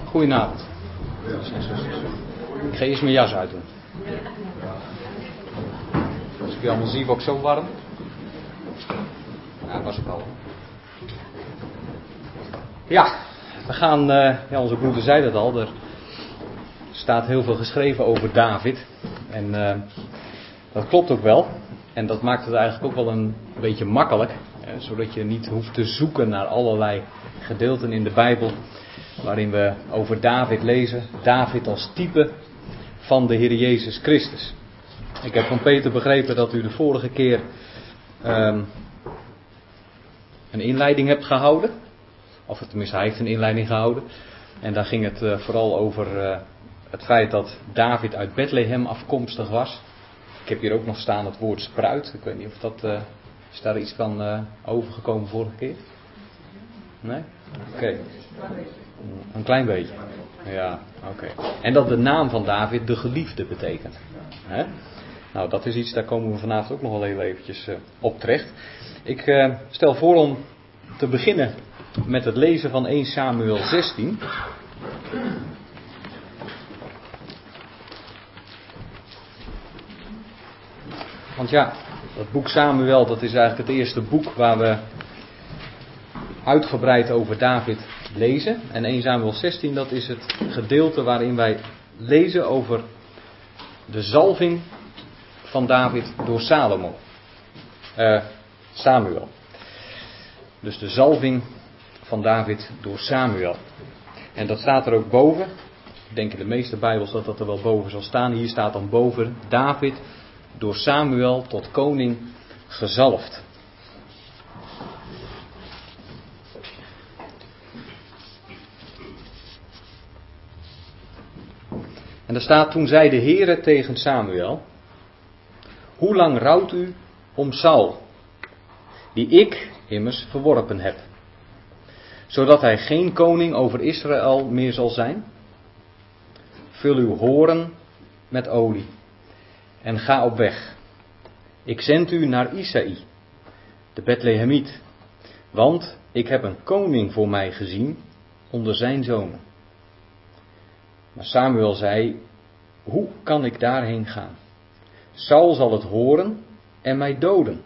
Goedenavond. Ik ga eerst mijn jas uitdoen. Als ik je allemaal zie, word ik zo warm. Ja, was ik al. Ja, we gaan, onze broeder zei dat al, er staat heel veel geschreven over David. En dat klopt ook wel. En dat maakt het eigenlijk ook wel een beetje makkelijk. Zodat je niet hoeft te zoeken naar allerlei gedeelten in de Bijbel waarin we over David lezen. David als type van de Heer Jezus Christus. Ik heb van Peter begrepen dat u de vorige keer een inleiding hebt gehouden. Of tenminste, hij heeft een inleiding gehouden. En daar ging het vooral over het feit dat David uit Bethlehem afkomstig was. Ik heb hier ook nog staan het woord spruit. Ik weet niet of dat... is daar iets van overgekomen vorige keer? Nee? Oké. Een klein beetje. Ja, oké. En dat de naam van David de geliefde betekent. Hè? Nou, dat is iets, daar komen we vanavond ook nog wel heel eventjes op terecht. Ik stel voor om te beginnen met het lezen van 1 Samuel 16. Want ja, dat boek Samuel, dat is eigenlijk het eerste boek waar we uitgebreid over David lezen. En 1 Samuel 16, dat is het gedeelte waarin wij lezen over de zalving van David door Samuel. Dus de zalving van David door Samuel. En dat staat er ook boven. Ik denk in de meeste Bijbels dat dat er wel boven zal staan. Hier staat dan boven David door Samuel tot koning gezalfd. En er staat: toen zei de Heere tegen Samuel: hoe lang rouwt u om Saul, die ik immers verworpen heb, zodat hij geen koning over Israël meer zal zijn? Vul uw horen met olie en ga op weg. Ik zend u naar Isaï, de Bethlehemiet, want ik heb een koning voor mij gezien onder zijn zonen. Maar Samuel zei: hoe kan ik daarheen gaan? Saul zal het horen en mij doden.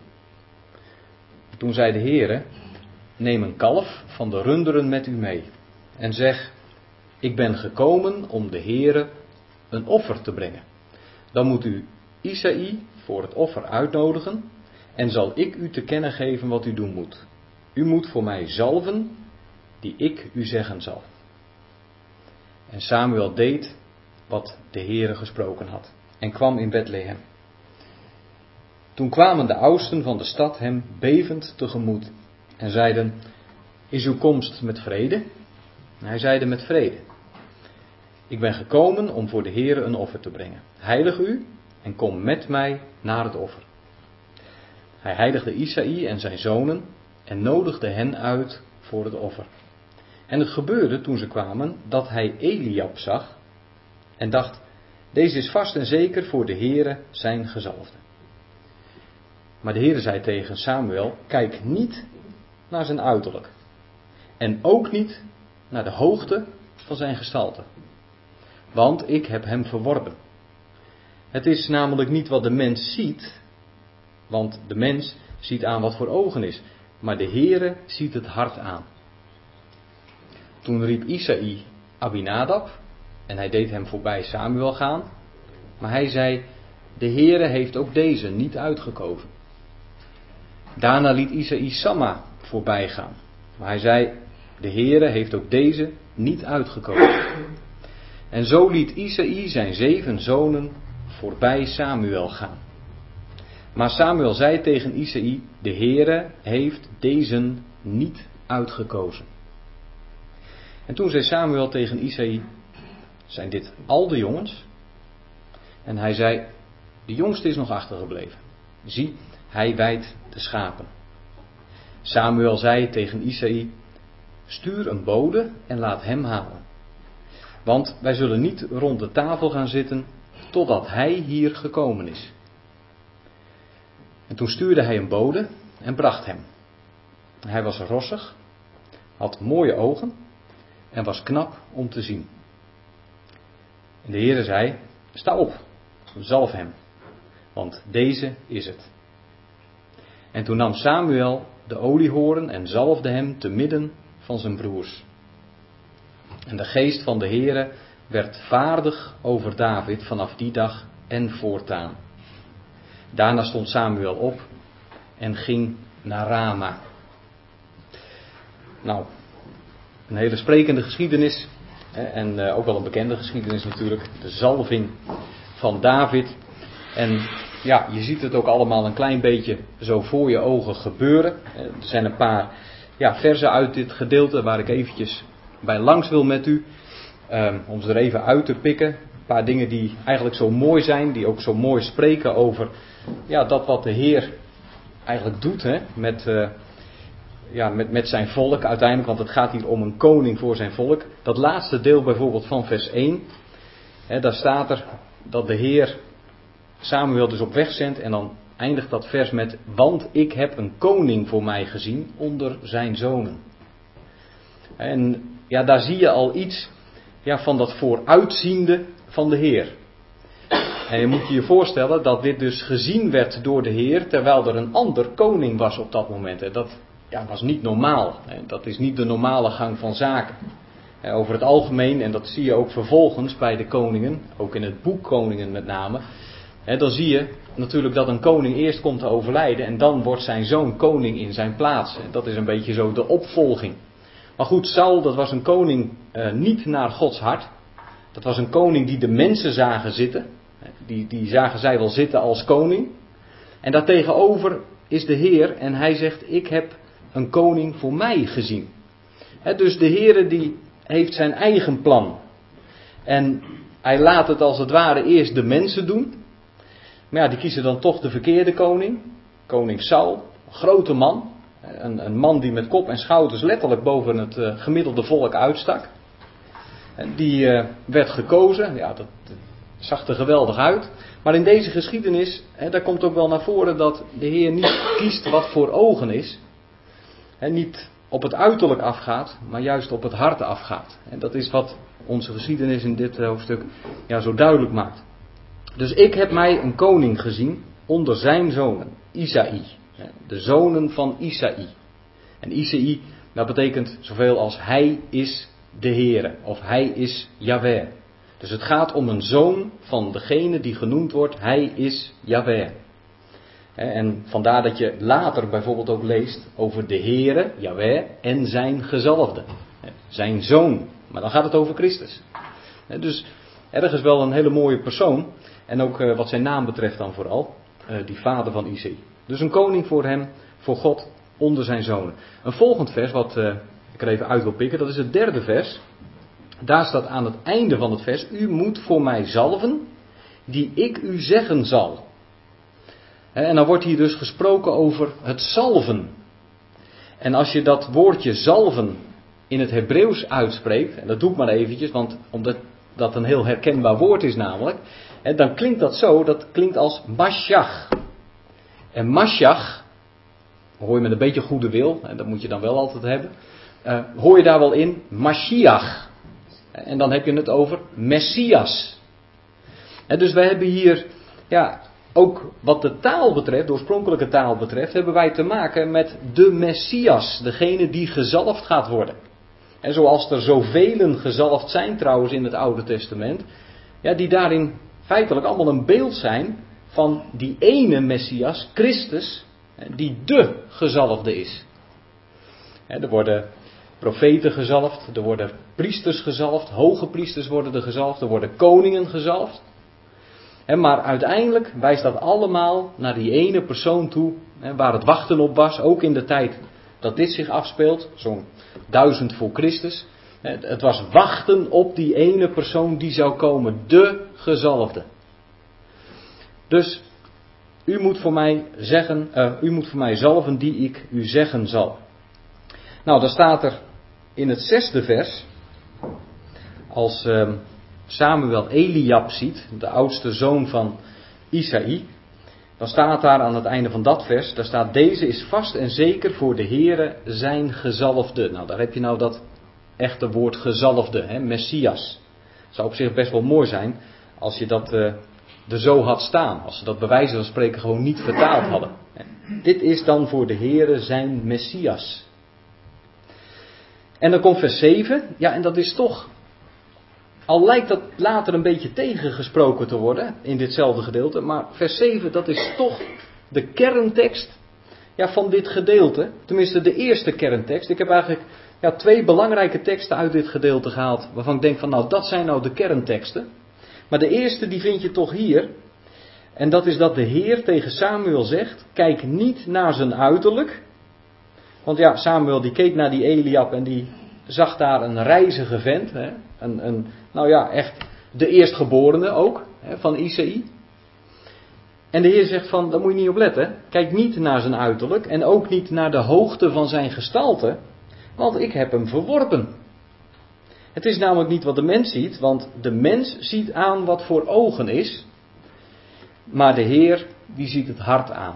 Toen zei de Heere: neem een kalf van de runderen met u mee en zeg: ik ben gekomen om de Heere een offer te brengen. Dan moet u Isaï voor het offer uitnodigen en zal ik u te kennen geven wat u doen moet. U moet voor mij zalven die ik u zeggen zal. En Samuel deed wat de Heere gesproken had en kwam in Bethlehem. Toen kwamen de oudsten van de stad hem bevend tegemoet en zeiden: is uw komst met vrede? En hij zeide: met vrede. Ik ben gekomen om voor de Heere een offer te brengen. Heilig u en kom met mij naar het offer. Hij heiligde Isaï en zijn zonen en nodigde hen uit voor het offer. En het gebeurde toen ze kwamen dat hij Eliab zag en dacht: deze is vast en zeker voor de Heere zijn gezalfde. Maar de Heere zei tegen Samuel: kijk niet naar zijn uiterlijk en ook niet naar de hoogte van zijn gestalte, want ik heb hem verworpen. Het is namelijk niet wat de mens ziet, want de mens ziet aan wat voor ogen is, maar de Heere ziet het hart aan. Toen riep Isaï Abinadab en hij deed hem voorbij Samuel gaan, maar hij zei: de Heere heeft ook deze niet uitgekozen. Daarna liet Isaï Samma voorbij gaan, maar hij zei: de Heere heeft ook deze niet uitgekozen. En zo liet Isaï zijn 7 zonen voorbij Samuel gaan. Maar Samuel zei tegen Isaï: de Heere heeft deze niet uitgekozen. En toen zei Samuel tegen Isaï: zijn dit al de jongens? En hij zei: de jongste is nog achtergebleven. Zie, hij weidt de schapen. Samuel zei tegen Isaï: stuur een bode en laat hem halen. Want wij zullen niet rond de tafel gaan zitten totdat hij hier gekomen is. En toen stuurde hij een bode en bracht hem. Hij was rossig, had mooie ogen en was knap om te zien. En de Heere zei, sta op, zalf hem, want deze is het. En toen nam Samuel de oliehoorn en zalfde hem te midden van zijn broers. En de geest van de Heere werd vaardig over David vanaf die dag en voortaan. Daarna stond Samuel op en ging naar Rama. Nou, een hele sprekende geschiedenis. En ook wel een bekende geschiedenis natuurlijk. De zalving van David. En ja, je ziet het ook allemaal een klein beetje zo voor je ogen gebeuren. Er zijn een paar versen uit dit gedeelte waar ik eventjes bij langs wil met u. Om ze er even uit te pikken. Een paar dingen die eigenlijk zo mooi zijn. Die ook zo mooi spreken over dat wat de Heer eigenlijk doet met zijn volk uiteindelijk. Want het gaat hier om een koning voor zijn volk. Dat laatste deel bijvoorbeeld van vers 1. Daar staat er dat de Heer Samuel dus op weg zendt. En dan eindigt dat vers met: want ik heb een koning voor mij gezien onder zijn zonen. En daar zie je al iets van dat vooruitziende van de Heer. En je moet je voorstellen dat dit dus gezien werd door de Heer, terwijl er een ander koning was op dat moment. En dat was niet normaal. Dat is niet de normale gang van zaken. Over het algemeen, en dat zie je ook vervolgens bij de koningen, ook in het boek Koningen met name. Dan zie je natuurlijk dat een koning eerst komt te overlijden en dan wordt zijn zoon koning in zijn plaats. Dat is een beetje zo de opvolging. Maar goed, Saul, dat was een koning niet naar Gods hart. Dat was een koning die de mensen zagen zitten. Die zagen zij wel zitten als koning. En daartegenover is de Heer en hij zegt: ik heb een koning voor mij gezien. Dus de Heer die heeft zijn eigen plan. En hij laat het als het ware eerst de mensen doen. Maar die kiezen dan toch de verkeerde koning. Koning Saul, een grote man. Een man die met kop en schouders letterlijk boven het gemiddelde volk uitstak. Die werd gekozen. Dat zag er geweldig uit. Maar in deze geschiedenis, daar komt ook wel naar voren dat de Heer niet kiest wat voor ogen is. Niet op het uiterlijk afgaat, maar juist op het hart afgaat. En dat is wat onze geschiedenis in dit hoofdstuk zo duidelijk maakt. Dus ik heb mij een koning gezien onder zijn zonen, Isaï. De zonen van Isaï. En Isaï, dat betekent zoveel als hij is de Heere. Of hij is Jahweh. Dus het gaat om een zoon van degene die genoemd wordt, hij is Jahweh. En vandaar dat je later bijvoorbeeld ook leest over de Heere, Jahweh, en zijn gezalfde. Zijn zoon. Maar dan gaat het over Christus. Dus ergens wel een hele mooie persoon. En ook wat zijn naam betreft dan vooral. Die vader van Isaï. Dus een koning voor hem, voor God, onder zijn zonen. Een volgend vers wat ik er even uit wil pikken, dat is het 3e vers. Daar staat aan het einde van het vers: u moet voor mij zalven, die ik u zeggen zal. En dan wordt hier dus gesproken over het zalven. En als je dat woordje zalven in het Hebreeuws uitspreekt, en dat doe ik maar eventjes, want omdat dat een heel herkenbaar woord is namelijk, dan klinkt dat zo, dat klinkt als Mashiach. En Mashiach, hoor je met een beetje goede wil, en dat moet je dan wel altijd hebben, hoor je daar wel in Mashiach. En dan heb je het over Messias. Dus wij hebben hier, ook wat de taal betreft, de oorspronkelijke taal betreft, hebben wij te maken met de Messias, degene die gezalfd gaat worden. En zoals er zoveel gezalfd zijn trouwens in het Oude Testament, die daarin feitelijk allemaal een beeld zijn van die ene Messias, Christus, die de gezalfde is. Er worden profeten gezalfd, er worden priesters gezalfd, hoge priesters worden er gezalfd, er worden koningen gezalfd. Maar uiteindelijk wijst dat allemaal naar die ene persoon toe, waar het wachten op was, ook in de tijd dat dit zich afspeelt, zo'n 1000 voor Christus. Het was wachten op die ene persoon die zou komen, de gezalfde. Dus u moet voor mij zalven die ik u zeggen zal. Nou, dan staat er in het 6e vers, als Samuel Eliab ziet, de oudste zoon van Isaï, dan staat daar aan het einde van dat vers, daar staat: deze is vast en zeker voor de Heere zijn gezalfde. Nou, daar heb je nou dat echte woord gezalfde, Messias. Zou op zich best wel mooi zijn als je dat er zo had staan. Als ze dat bij wijze van spreken gewoon niet vertaald hadden. Dit is dan voor de Heere zijn Messias. En dan komt vers 7. Ja, en dat is toch, al lijkt dat later een beetje tegengesproken te worden in ditzelfde gedeelte. Maar vers 7, dat is toch de kerntekst van dit gedeelte. Tenminste de eerste kerntekst. Ik heb eigenlijk 2 belangrijke teksten uit dit gedeelte gehaald. Waarvan ik denk van nou, dat zijn nou de kernteksten. Maar de eerste die vind je toch hier. En dat is dat de Heer tegen Samuel zegt: kijk niet naar zijn uiterlijk. Want ja, Samuel die keek naar die Eliab en die zag daar een rijzige vent. Echt de eerstgeborene ook, van Isaïe. En de Heer zegt van, daar moet je niet op letten. Kijk niet naar zijn uiterlijk en ook niet naar de hoogte van zijn gestalte. Want ik heb hem verworpen. Het is namelijk niet wat de mens ziet, want de mens ziet aan wat voor ogen is. Maar de Heer, die ziet het hart aan.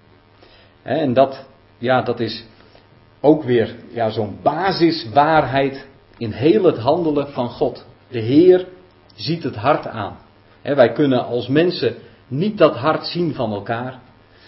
En dat is ook weer zo'n basiswaarheid in heel het handelen van God. De Heer ziet het hart aan. Wij kunnen als mensen niet dat hart zien van elkaar.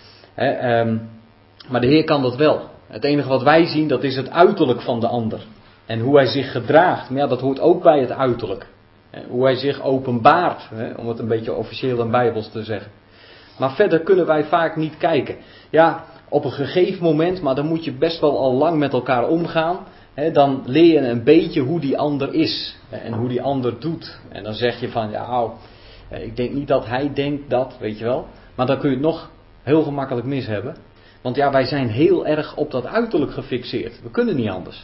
Maar de Heer kan dat wel. Het enige wat wij zien, dat is het uiterlijk van de ander. En hoe hij zich gedraagt. Maar dat hoort ook bij het uiterlijk. Hoe hij zich openbaart. Om het een beetje officieel en bijbels te zeggen. Maar verder kunnen wij vaak niet kijken. Ja, op een gegeven moment, maar dan moet je best wel al lang met elkaar omgaan. Dan leer je een beetje hoe die ander is. En hoe die ander doet. En dan zeg je van, ik denk niet dat hij denkt dat, weet je wel. Maar dan kun je het nog heel gemakkelijk mis hebben. Want wij zijn heel erg op dat uiterlijk gefixeerd. We kunnen niet anders.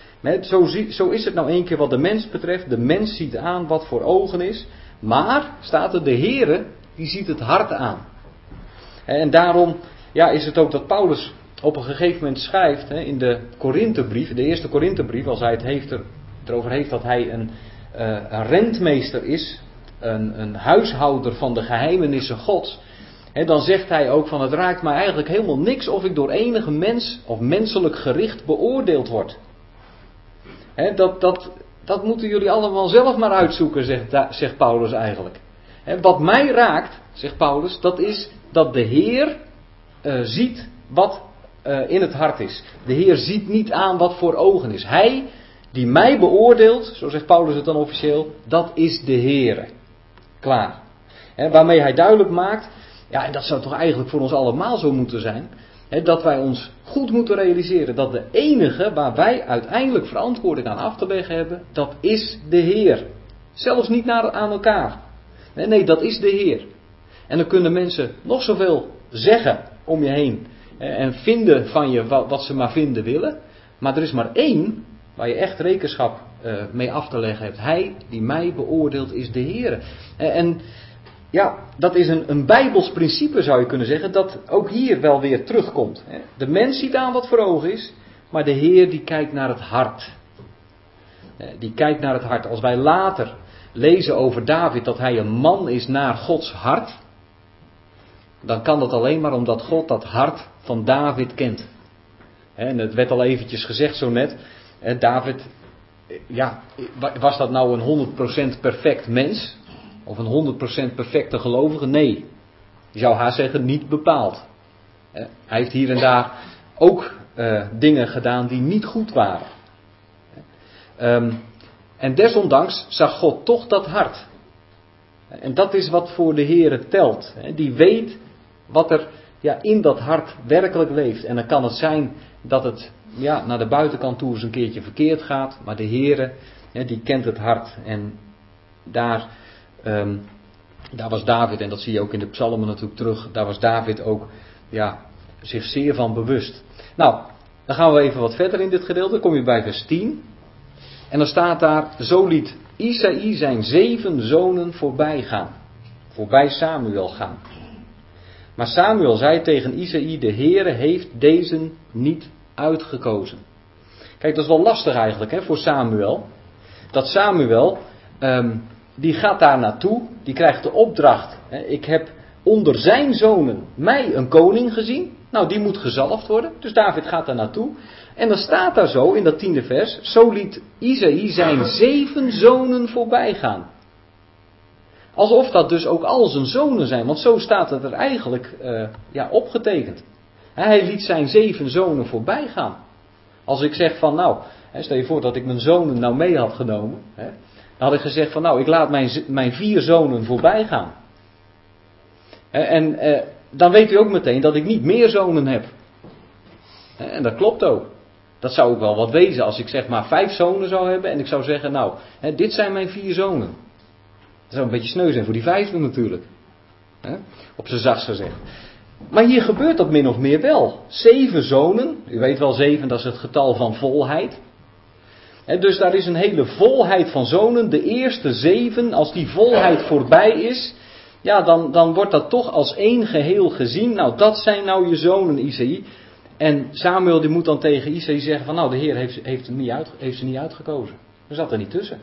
Zo is het nou één keer wat de mens betreft. De mens ziet aan wat voor ogen is. Maar, staat er, de Heere, die ziet het hart aan. En daarom is het ook dat Paulus op een gegeven moment schrijft in de Korinthebrief, de eerste Korinthebrief, als hij het erover heeft dat hij een rentmeester is, een huishouder van de geheimenissen Gods. Dan zegt hij ook van, het raakt mij eigenlijk helemaal niks of ik door enige mens of menselijk gericht beoordeeld word. Dat moeten jullie allemaal zelf maar uitzoeken, zegt Paulus eigenlijk. Wat mij raakt, zegt Paulus, dat is dat de Heer ziet wat in het hart is. De Heer ziet niet aan wat voor ogen is. Hij die mij beoordeelt, zo zegt Paulus het dan officieel, dat is de Heere. Klaar. Waarmee hij duidelijk maakt, en dat zou toch eigenlijk voor ons allemaal zo moeten zijn, dat wij ons goed moeten realiseren dat de enige waar wij uiteindelijk verantwoording aan af te leggen hebben, dat is de Heer. Zelfs niet aan elkaar. Nee, dat is de Heer. En dan kunnen mensen nog zoveel zeggen om je heen en vinden van je wat ze maar vinden willen. Maar er is maar één waar je echt rekenschap mee af te leggen hebt. Hij die mij beoordeelt is de Heer. En dat is een bijbels principe, zou je kunnen zeggen, dat ook hier wel weer terugkomt. De mens ziet aan wat voor ogen is, maar de Heer die kijkt naar het hart. Die kijkt naar het hart. Als wij later lezen over David dat hij een man is naar Gods hart, dan kan dat alleen maar omdat God dat hart van David kent. En het werd al eventjes gezegd zo net, David, was dat nou een 100% perfect mens? Of een 100% perfecte gelovige? Nee. Je zou haast zeggen, niet bepaald. Hij heeft hier en daar ook dingen gedaan die niet goed waren. En desondanks zag God toch dat hart. En dat is wat voor de Heere telt. Die weet wat er in dat hart werkelijk leeft. En dan kan het zijn dat het naar de buitenkant toe eens een keertje verkeerd gaat. Maar de Heere, die kent het hart. En daar was David, en dat zie je ook in de psalmen natuurlijk terug. Daar was David ook zich zeer van bewust. Nou, dan gaan we even wat verder in dit gedeelte. Dan kom je bij vers 10. En dan staat daar, zo liet Isaïe zijn 7 zonen voorbij gaan. Voorbij Samuel gaan. Maar Samuel zei tegen Isaïe, de Heere heeft deze niet uitgekozen. Kijk, dat is wel lastig eigenlijk voor Samuel. Dat Samuel, die gaat daar naartoe, die krijgt de opdracht. Ik heb onder zijn zonen mij een koning gezien. Nou, die moet gezalfd worden. Dus David gaat daar naartoe. En dan staat daar zo in dat 10e vers. Zo liet Isaïe zijn 7 zonen voorbij gaan. Alsof dat dus ook al zijn zonen zijn. Want zo staat het er eigenlijk opgetekend. Hij liet zijn 7 zonen voorbij gaan. Als ik zeg van nou, stel je voor dat ik mijn zonen nou mee had genomen. Dan had ik gezegd van nou, ik laat mijn 4 zonen voorbij gaan. En dan weet u ook meteen dat ik niet meer zonen heb. En dat klopt ook. Dat zou ook wel wat wezen als ik zeg maar 5 zonen zou hebben. En ik zou zeggen nou, dit zijn mijn 4 zonen. Dat zou een beetje sneu zijn voor die 5e natuurlijk. Op zijn zachtst gezegd. Maar hier gebeurt dat min of meer wel. 7 zonen. U weet wel 7, dat is het getal van volheid. Dus daar is een hele volheid van zonen. De eerste 7, als die volheid voorbij is. Ja, dan wordt dat toch als één geheel gezien. Nou, dat zijn nou je zonen, Isaïe. En Samuel die moet dan tegen Isaïe zeggen van nou, de Heer heeft ze niet uitgekozen. Er zat er niet tussen.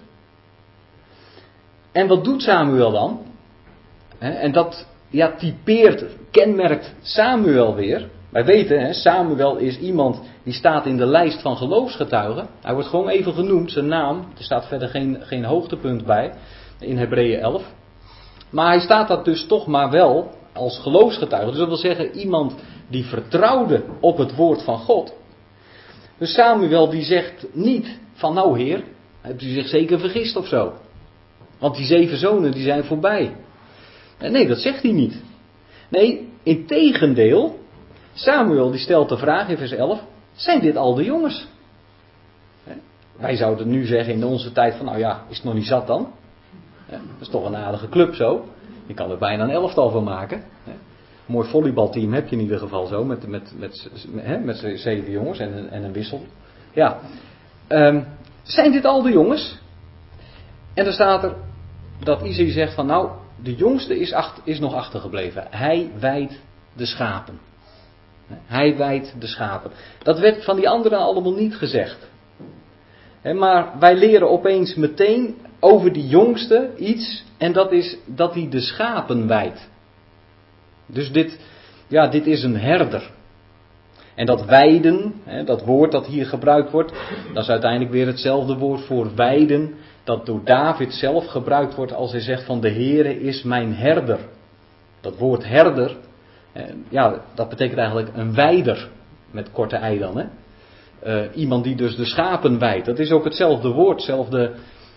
En wat doet Samuel dan? En dat kenmerkt Samuel weer. Wij weten, Samuel is iemand die staat in de lijst van geloofsgetuigen. Hij wordt gewoon even genoemd, zijn naam. Er staat verder geen hoogtepunt bij in Hebreeën 11. Maar hij staat dat dus toch maar wel als geloofsgetuige. Dus dat wil zeggen iemand die vertrouwde op het woord van God. Dus Samuel die zegt niet van nou Heer, hebt u zich zeker vergist of zo. Want die 7 zonen die zijn voorbij. Nee, dat zegt hij niet. Nee, integendeel, Samuel die stelt de vraag in vers 11, zijn dit al de jongens? Wij zouden nu zeggen in onze tijd van nou ja, is het nog niet zat dan? Dat is toch een aardige club zo. Je kan er bijna een 11-tal van maken. Een mooi volleybalteam heb je in ieder geval zo. Met 7 jongens en een wissel. Ja. Zijn dit al de jongens? En dan staat er dat Isaïe zegt van nou, de jongste is nog achtergebleven. Hij wijdt de schapen. Hij wijdt de schapen. Dat werd van die anderen allemaal niet gezegd. Maar wij leren opeens meteen over die jongste iets. En dat is dat hij de schapen wijdt. Dus dit is een herder. En dat weiden, dat woord dat hier gebruikt wordt, dat is uiteindelijk weer hetzelfde woord voor weiden. Dat door David zelf gebruikt wordt als hij zegt van de Heere is mijn herder. Dat woord herder, dat betekent eigenlijk een weider. Met korte ei dan. Iemand die dus de schapen weidt. Dat is ook hetzelfde woord, hetzelfde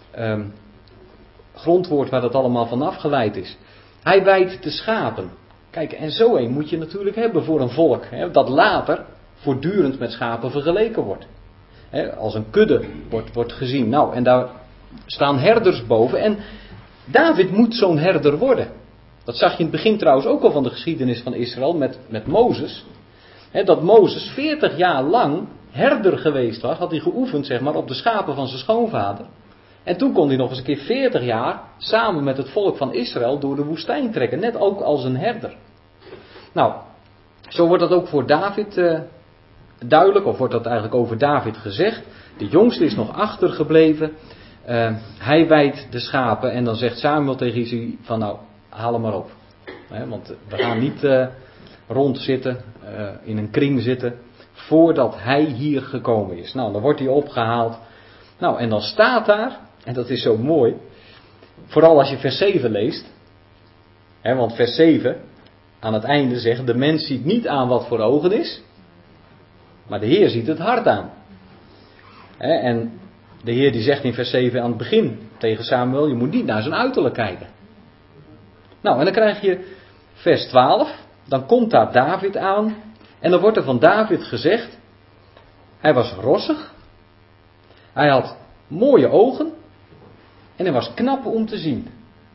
grondwoord waar dat allemaal van afgeleid is. Hij weidt de schapen. Kijk, en zo een moet je natuurlijk hebben voor een volk. Dat later voortdurend met schapen vergeleken wordt. Als een kudde wordt gezien. Nou, en daar staan herders boven. En David moet zo'n herder worden. Dat zag je in het begin trouwens ook al van de geschiedenis van Israël met Mozes. Dat Mozes 40 jaar lang herder geweest was. Had hij geoefend zeg maar op de schapen van zijn schoonvader. En toen kon hij nog eens een keer 40 jaar samen met het volk van Israël door de woestijn trekken. Net ook als een herder. Nou, zo wordt dat ook voor David duidelijk. Of wordt dat eigenlijk over David gezegd. De jongste is nog achtergebleven. Hij wijdt de schapen. En dan zegt Samuel tegen Isaïe van nou, haal hem maar op. Want we gaan niet rondzitten, in een kring zitten. Voordat hij hier gekomen is. Nou, dan wordt hij opgehaald. Nou, en dan staat daar. En dat is zo mooi. Vooral als je vers 7 leest. Want vers 7 aan het einde zegt. De mens ziet niet aan wat voor ogen is. Maar de Heer ziet het hart aan. En de Heer die zegt in vers 7 aan het begin tegen Samuel. Je moet niet naar zijn uiterlijk kijken. Nou en dan krijg je vers 12. Dan komt daar David aan. En dan wordt er van David gezegd. Hij was rossig. Hij had mooie ogen. En hij was knap om te zien.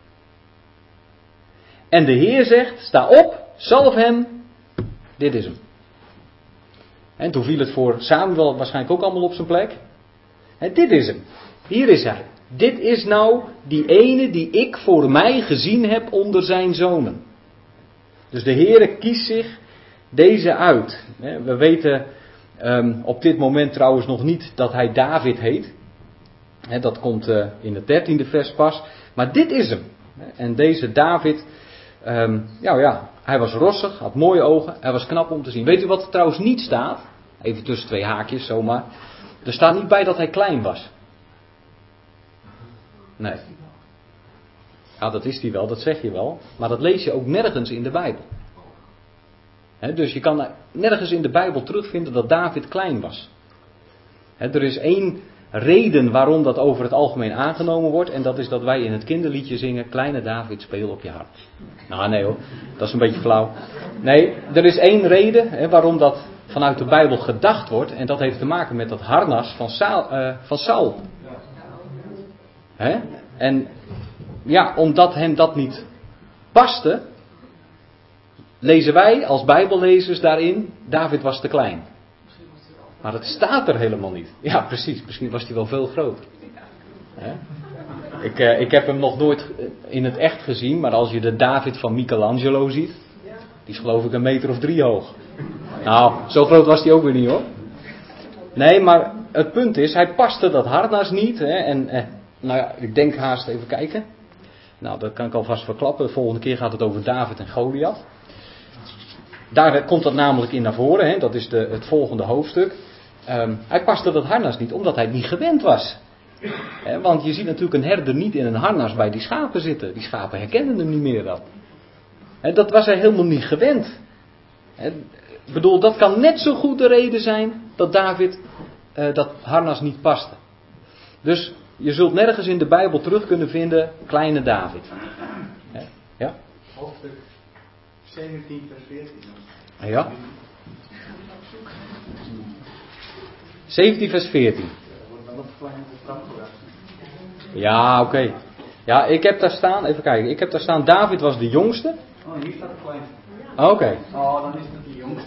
En de Heer zegt, sta op, zalf hem. Dit is hem. En toen viel het voor Samuel waarschijnlijk ook allemaal op zijn plek. En dit is hem. Hier is hij. Dit is nou die ene die ik voor mij gezien heb onder zijn zonen. Dus de Heer kiest zich deze uit. We weten op dit moment trouwens nog niet dat hij David heet. Dat komt in het 13e vers pas. Maar dit is hem. En deze David, Hij was rossig, had mooie ogen, hij was knap om te zien. Weet u wat er trouwens niet staat? Even tussen twee haakjes zomaar. Er staat niet bij dat hij klein was. Nee. Ja, dat is hij wel, dat zeg je wel. Maar dat lees je ook nergens in de Bijbel. Dus je kan nergens in de Bijbel terugvinden dat David klein was. Er is één reden waarom dat over het algemeen aangenomen wordt. En dat is dat wij in het kinderliedje zingen: Kleine David, speel op je hart. Nou nee hoor, dat is een beetje flauw. Nee, er is één reden waarom dat vanuit de Bijbel gedacht wordt. En dat heeft te maken met dat harnas van Saul. En ja, omdat hem dat niet paste, lezen wij als Bijbellezers daarin: David was te klein. Maar dat staat er helemaal niet. Ja, precies. Misschien was hij wel veel groter. Ik heb hem nog nooit in het echt gezien. Maar als je de David van Michelangelo ziet. Die is geloof ik 1,3 meter hoog. Nou, zo groot was hij ook weer niet hoor. Nee, maar het punt is, hij paste dat harnas niet. Ik denk haast even kijken. Nou, dat kan ik alvast verklappen. De volgende keer gaat het over David en Goliath. Daar komt dat namelijk in naar voren. Dat is het volgende hoofdstuk. Hij paste dat harnas niet, omdat hij het niet gewend was. Want je ziet natuurlijk een herder niet in een harnas bij die schapen zitten. Die schapen herkennen hem niet meer dan. Dat was hij helemaal niet gewend. Ik bedoel, dat kan net zo goed de reden zijn dat David dat harnas niet paste. Dus je zult nergens in de Bijbel terug kunnen vinden, kleine David. Ja? Hoofdstuk 17 vers 14. Ja. 17 vers 14. Ja, oké. Ja, ik heb daar staan, even kijken. Ik heb daar staan, David was de jongste. Oh, hier staat het kleinste. Oké. Oh, dan is het de jongste.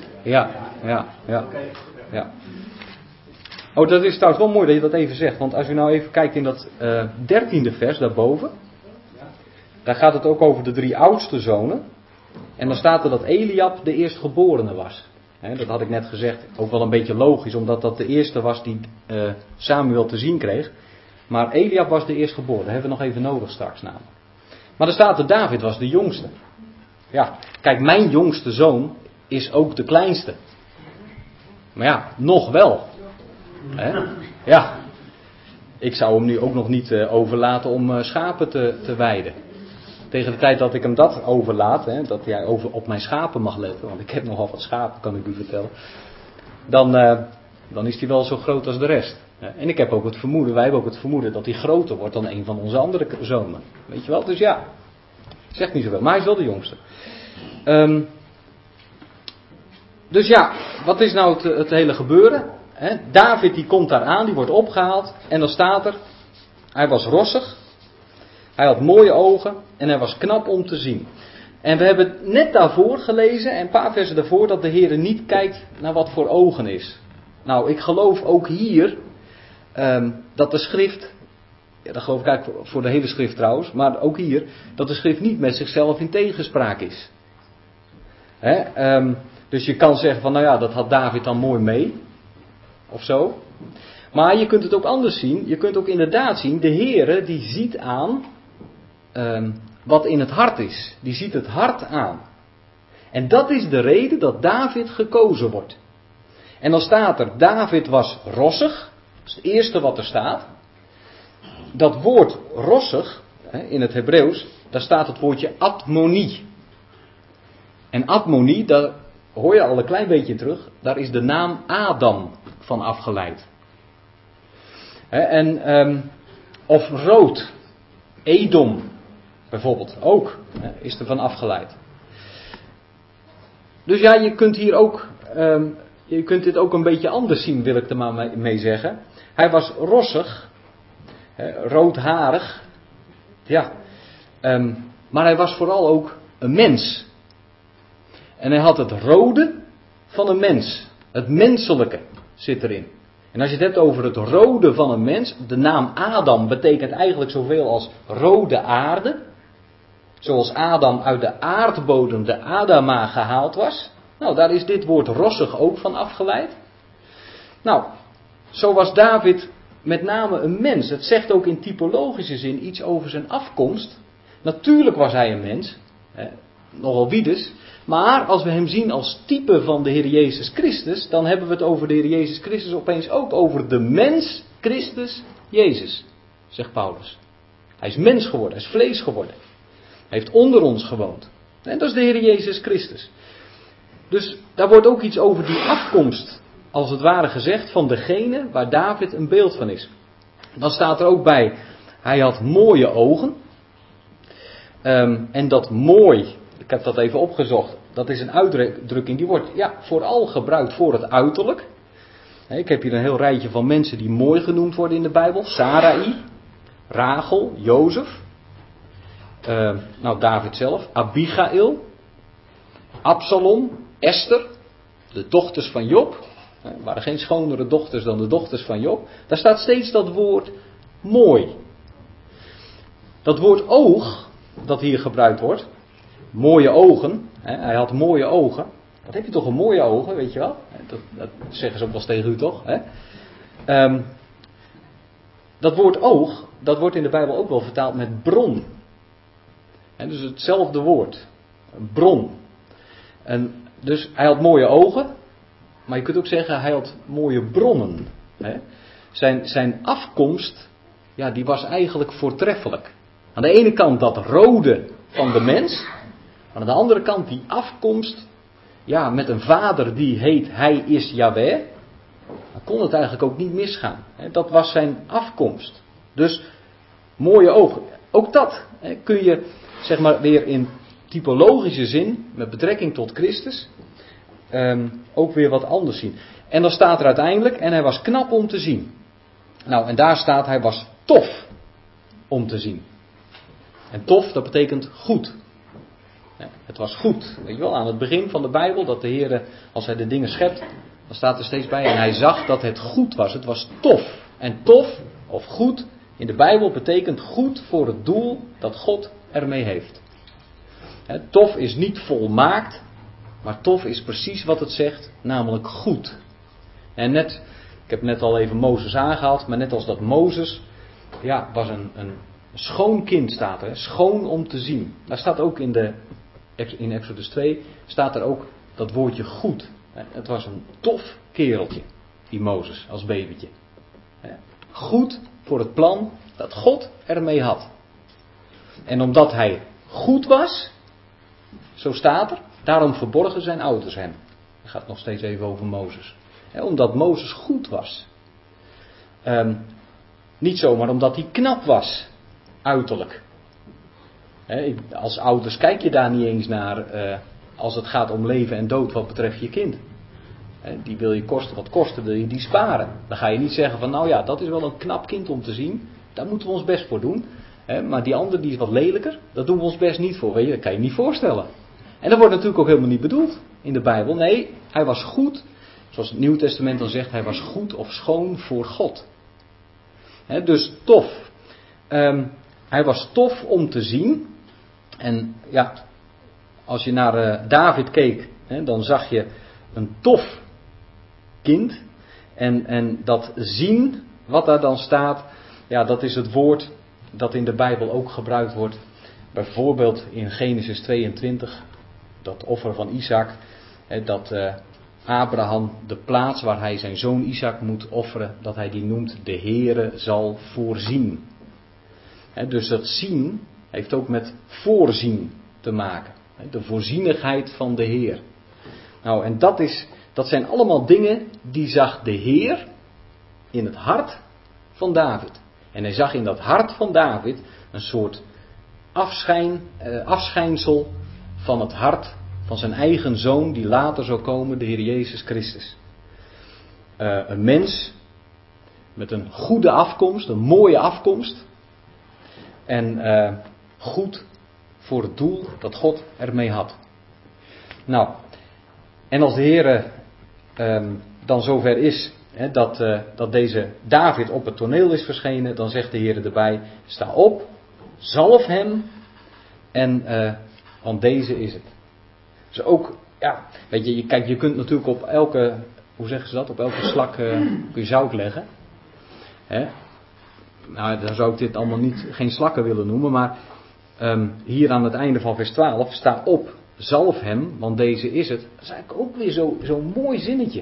Ja. Oh, dat is trouwens wel mooi dat je dat even zegt. Want als u nou even kijkt in dat 13e vers daarboven. Daar gaat het ook over de 3 oudste zonen. En dan staat er dat Eliab de eerstgeborene was. Dat had ik net gezegd. Ook wel een beetje logisch, omdat dat de eerste was die Samuel te zien kreeg. Maar Eliab was de eerstgeborene. Dat hebben we nog even nodig straks namelijk. Maar dan staat er, David was de jongste. Ja, kijk, mijn jongste zoon is ook de kleinste. Maar ja, nog wel. Ja. Ik zou hem nu ook nog niet overlaten om schapen te weiden. Tegen de tijd dat ik hem dat overlaat, dat hij op mijn schapen mag letten, want ik heb nogal wat schapen, kan ik u vertellen. Dan is hij wel zo groot als de rest. En ik heb ook het vermoeden, wij hebben ook het vermoeden dat hij groter wordt dan een van onze andere zonen. Weet je wel, dus ja. Zegt niet zoveel, maar hij is wel de jongste. Dus ja, wat is nou het hele gebeuren? David die komt daar aan, die wordt opgehaald. En dan staat er, hij was rossig. Hij had mooie ogen en hij was knap om te zien. En we hebben net daarvoor gelezen, een paar versen daarvoor, dat de Heer niet kijkt naar wat voor ogen is. Nou, ik geloof ook hier dat de schrift, ja, dat geloof ik eigenlijk voor de hele schrift trouwens, maar ook hier, dat de schrift niet met zichzelf in tegenspraak is. Dus je kan zeggen van, nou ja, dat had David dan mooi mee, of zo. Maar je kunt het ook anders zien. Je kunt ook inderdaad zien, de Heere die ziet aan wat in het hart is. Die ziet het hart aan. En dat is de reden dat David gekozen wordt. En dan staat er, David was rossig. Dat is het eerste wat er staat. Dat woord rossig, in het Hebreeuws, daar staat het woordje admonie. En admonie, daar hoor je al een klein beetje in terug. Daar is de naam Adam van afgeleid. Of rood, Edom bijvoorbeeld, ook is er van afgeleid. Dus ja, je kunt hier ook, je kunt dit ook een beetje anders zien, wil ik er maar mee zeggen. Hij was rossig, roodharig, ja, maar hij was vooral ook een mens. En hij had het rode van een mens, het menselijke zit erin. En als je het hebt over het rode van een mens, de naam Adam betekent eigenlijk zoveel als rode aarde. Zoals Adam uit de aardbodem, de Adama, gehaald was. Nou, daar is dit woord rossig ook van afgeleid. Nou, zo was David met name een mens. Het zegt ook in typologische zin iets over zijn afkomst. Natuurlijk was hij een mens. nogal wiedes. Maar als we hem zien als type van de Heer Jezus Christus, dan hebben we het over de Heer Jezus Christus opeens ook over de mens Christus Jezus, zegt Paulus. Hij is mens geworden, hij is vlees geworden. Hij heeft onder ons gewoond. En dat is de Heer Jezus Christus. Dus daar wordt ook iets over die afkomst, als het ware gezegd, van degene waar David een beeld van is. Dan staat er ook bij, hij had mooie ogen. En dat mooi, ik heb dat even opgezocht, dat is een uitdrukking die wordt vooral gebruikt voor het uiterlijk. Ik heb hier een heel rijtje van mensen die mooi genoemd worden in de Bijbel. Sarai, Rachel, Jozef, David zelf, Abigail, Absalom, Esther, de dochters van Job. Er waren geen schonere dochters dan de dochters van Job. Daar staat steeds dat woord mooi. Dat woord oog, dat hier gebruikt wordt, mooie ogen, hij had mooie ogen. Wat heb je toch een mooie ogen, weet je wel? Dat zeggen ze ook wel eens tegen u toch? Dat woord oog, dat wordt in de Bijbel ook wel vertaald met bron. Dus hetzelfde woord, bron. En dus hij had mooie ogen, maar je kunt ook zeggen hij had mooie bronnen. Zijn afkomst, die was eigenlijk voortreffelijk. Aan de ene kant dat rode van de mens, maar aan de andere kant die afkomst, met een vader die heet hij is Yahweh, dan kon het eigenlijk ook niet misgaan. Dat was zijn afkomst. Dus mooie ogen. Ook dat kun je zeg maar weer in typologische zin, met betrekking tot Christus, ook weer wat anders zien. En dan staat er uiteindelijk, en hij was knap om te zien. Nou, en daar staat, hij was tof om te zien. En tof, dat betekent goed. Het was goed. Weet je wel, aan het begin van de Bijbel, dat de Heer, als hij de dingen schept, dan staat er steeds bij, en hij zag dat het goed was. Het was tof. En tof, of goed, in de Bijbel betekent goed voor het doel dat God ermee heeft. Tof is niet volmaakt, maar tof is precies wat het zegt, namelijk goed. En ik heb net al even Mozes aangehaald, maar net als dat Mozes, was een schoon kind staat er, schoon om te zien. Daar staat ook in Exodus 2, staat er ook dat woordje goed. Het was een tof kereltje, die Mozes, als babytje. Goed voor het plan dat God ermee had. En omdat hij goed was, zo staat er, daarom verborgen zijn ouders hem. Het gaat nog steeds even over Mozes. Omdat Mozes goed was. Niet zomaar omdat hij knap was, uiterlijk. Als ouders kijk je daar niet eens naar als het gaat om leven en dood wat betreft je kind. Die wil je kosten wat kosten, wil je die sparen. Dan ga je niet zeggen van dat is wel een knap kind om te zien. Daar moeten we ons best voor doen. Maar die andere die is wat lelijker, daar doen we ons best niet voor. Weet je, dat kan je niet voorstellen. En dat wordt natuurlijk ook helemaal niet bedoeld in de Bijbel. Nee, hij was goed, zoals het Nieuw Testament dan zegt, hij was goed of schoon voor God. Dus tof. Hij was tof om te zien. En als je naar David keek, dan zag je een tof kind. En dat zien, wat daar dan staat, dat is het woord dat in de Bijbel ook gebruikt wordt. Bijvoorbeeld in Genesis 22, dat offer van Isaac, dat Abraham de plaats waar hij zijn zoon Isaac moet offeren, dat hij die noemt, de Heere zal voorzien. Dus dat zien heeft ook met voorzien te maken. De voorzienigheid van de Heer. Nou, en dat zijn allemaal dingen die zag de Heer in het hart van David. En hij zag in dat hart van David een soort afschijnsel van het hart van zijn eigen zoon die later zou komen, de Heer Jezus Christus. Een mens met een goede afkomst, een mooie afkomst. En goed voor het doel dat God ermee had. Nou, en als de Heer dan zover is dat deze David op het toneel is verschenen, dan zegt de Heer erbij, sta op, zalf hem want deze is het. Dus ook, weet je, kijk, je kunt natuurlijk op elke, hoe zeggen ze dat, op elke slak kun je zout leggen. Nou, dan zou ik dit allemaal geen slakken willen noemen, maar hier aan het einde van vers 12, sta op, zalf hem, want deze is het. Dat is eigenlijk ook weer zo'n mooi zinnetje.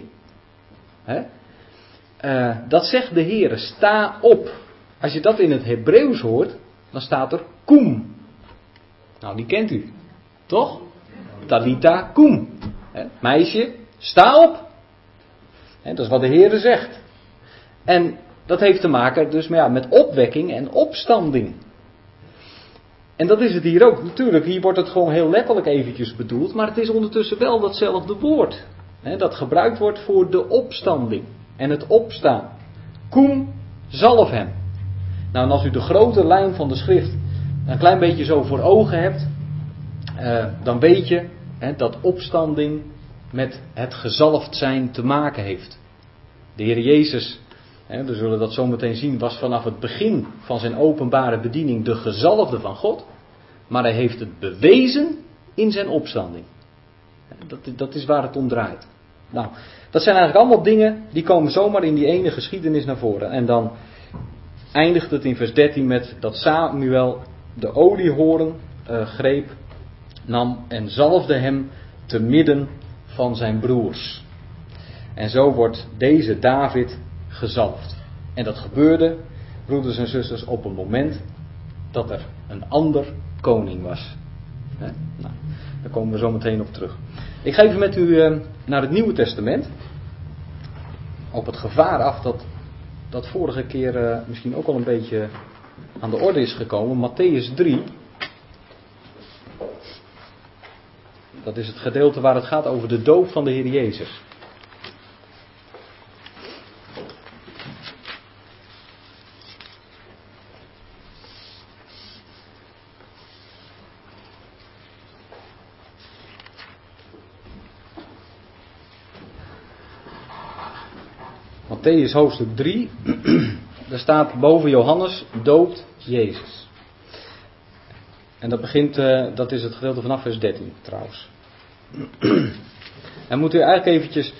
Dat zegt de Heere, sta op. Als je dat in het Hebreeuws hoort, dan staat er koem. Nou, die kent u, toch? Talita koem. Meisje, sta op. Dat is wat de Heere zegt. En dat heeft te maken dus met opwekking en opstanding. En dat is het hier ook. Natuurlijk, hier wordt het gewoon heel letterlijk eventjes bedoeld. Maar het is ondertussen wel datzelfde woord. Dat gebruikt wordt voor de opstanding. En het opstaan. Koem, zalf hem. Nou, en als u de grote lijn van de schrift een klein beetje zo voor ogen hebt. Dan weet je dat opstanding met het gezalfd zijn te maken heeft. De Heer Jezus, we zullen dat zo meteen zien, was vanaf het begin van zijn openbare bediening de gezalfde van God. Maar hij heeft het bewezen in zijn opstanding. Dat is waar het om draait. Nou, dat zijn eigenlijk allemaal dingen die komen zomaar in die ene geschiedenis naar voren. En dan eindigt het in vers 13 met dat Samuel de oliehoorn greep, nam en zalfde hem te midden van zijn broers. En zo wordt deze David gezalfd. En dat gebeurde, broeders en zusters, op een moment dat er een ander koning was. Nou, daar komen we zo meteen op terug. Ik ga even met u naar het Nieuwe Testament. Op het gevaar af dat vorige keer misschien ook al een beetje aan de orde is gekomen. Mattheüs 3. Dat is het gedeelte waar het gaat over de doop van de Heer Jezus. Mattheüs hoofdstuk 3, daar staat boven Johannes doopt Jezus. En dat begint, dat is het gedeelte vanaf vers 13 trouwens. En moet u eigenlijk eventjes,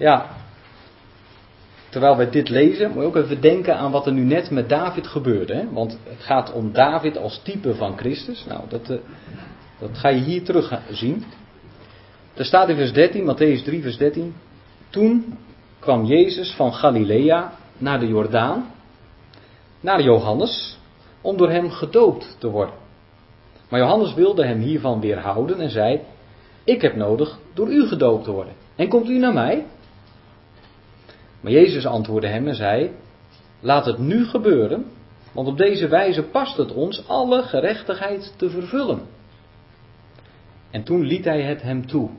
terwijl wij dit lezen, moet je ook even denken aan wat er nu net met David gebeurde. Hè? Want het gaat om David als type van Christus. Nou, dat ga je hier terug zien. Er staat in vers 13, Mattheüs 3 vers 13. Toen kwam Jezus van Galilea naar de Jordaan, naar Johannes, om door hem gedoopt te worden. Maar Johannes wilde hem hiervan weerhouden en zei, ik heb nodig door u gedoopt te worden. En komt u naar mij? Maar Jezus antwoordde hem en zei, laat het nu gebeuren, want op deze wijze past het ons alle gerechtigheid te vervullen. En toen liet hij het hem toe.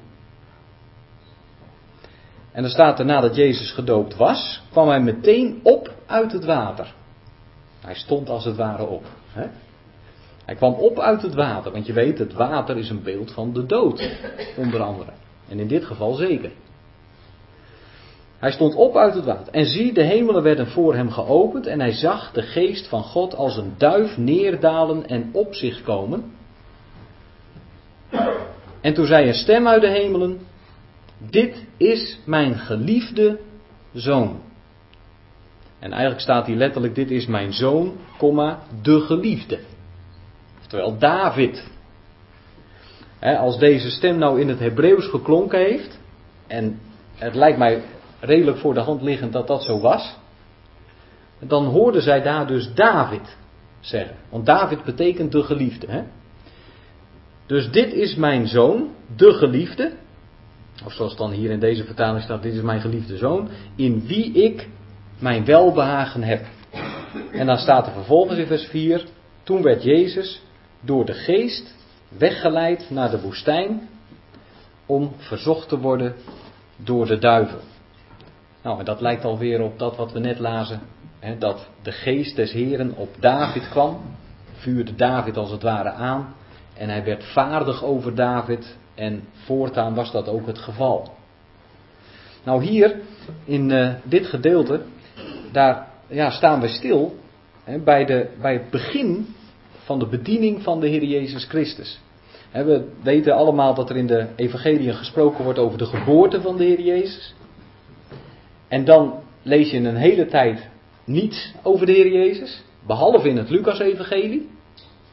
En dan staat er, nadat Jezus gedoopt was, kwam hij meteen op uit het water. Hij stond als het ware op. Hè? Hij kwam op uit het water, want je weet, het water is een beeld van de dood, onder andere. En in dit geval zeker. Hij stond op uit het water. En zie, de hemelen werden voor hem geopend en hij zag de geest van God als een duif neerdalen en op zich komen. En toen zei een stem uit de hemelen, dit is mijn geliefde zoon. En eigenlijk staat hier letterlijk, dit is mijn zoon, de geliefde. Oftewel David. Als deze stem nou in het Hebreeuws geklonken heeft, en het lijkt mij redelijk voor de hand liggend dat dat zo was, dan hoorden zij daar dus David zeggen. Want David betekent de geliefde. Hè? Dus dit is mijn zoon, de geliefde. Of zoals dan hier in deze vertaling staat, dit is mijn geliefde zoon, in wie ik mijn welbehagen heb. En dan staat er vervolgens in vers 4, toen werd Jezus door de geest weggeleid naar de woestijn om verzocht te worden door de duivel. Nou, en dat lijkt alweer op dat wat we net lazen, dat de geest des Heren op David kwam, vuurde David als het ware aan en hij werd vaardig over David en voortaan was dat ook het geval. Nou, hier in dit gedeelte, daar staan we stil bij het begin van de bediening van de Heer Jezus Christus. We weten allemaal dat er in de evangeliën gesproken wordt over de geboorte van de Heer Jezus. En dan lees je een hele tijd niets over de Heer Jezus, behalve in het Lucas-evangelie.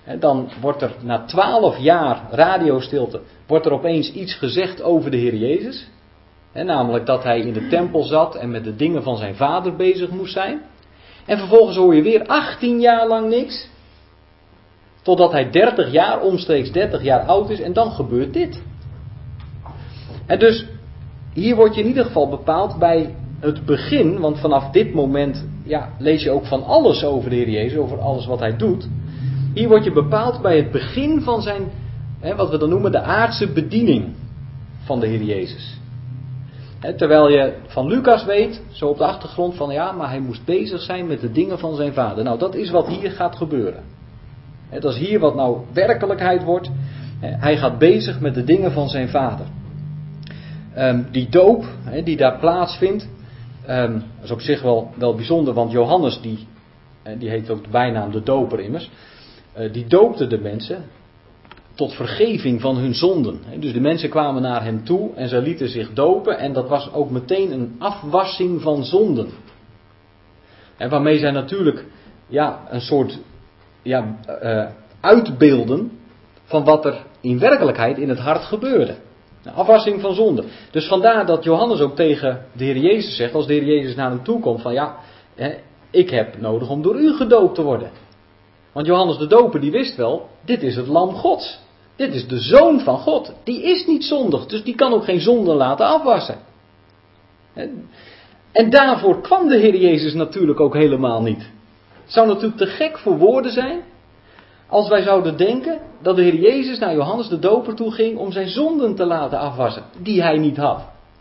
Dan wordt er na 12 jaar radiostilte, wordt er opeens iets gezegd over de Heer Jezus. Namelijk dat hij in de tempel zat en met de dingen van zijn vader bezig moest zijn. En vervolgens hoor je weer 18 jaar lang niks. Totdat hij 30 jaar, omstreeks 30 jaar oud is en dan gebeurt dit. En dus hier wordt je in ieder geval bepaald bij het begin, want vanaf dit moment lees je ook van alles over de Heer Jezus, over alles wat hij doet. Hier word je bepaald bij het begin van zijn, wat we dan noemen de aardse bediening van de Heer Jezus. Terwijl je van Lucas weet, zo op de achtergrond van maar hij moest bezig zijn met de dingen van zijn vader. Nou, dat is wat hier gaat gebeuren. Dat is hier wat nou werkelijkheid wordt. Hij gaat bezig met de dingen van zijn vader. Die doop die daar plaatsvindt, is op zich wel bijzonder, want Johannes die heet ook de bijnaam de doper immers. Die doopte de mensen tot vergeving van hun zonden. Dus de mensen kwamen naar hem toe en ze lieten zich dopen en dat was ook meteen een afwassing van zonden. En waarmee zij natuurlijk een soort uitbeelden van wat er in werkelijkheid in het hart gebeurde. Een afwassing van zonde. Dus vandaar dat Johannes ook tegen de Heer Jezus zegt, als de Heer Jezus naar hem toe komt, van ik heb nodig om door u gedoopt te worden. Want Johannes de Doper die wist wel, dit is het lam Gods. Dit is de Zoon van God. Die is niet zondig, dus die kan ook geen zonde laten afwassen. En daarvoor kwam de Heer Jezus natuurlijk ook helemaal niet. Het zou natuurlijk te gek voor woorden zijn, als wij zouden denken dat de Heer Jezus naar Johannes de Doper toe ging om zijn zonden te laten afwassen, die hij niet had.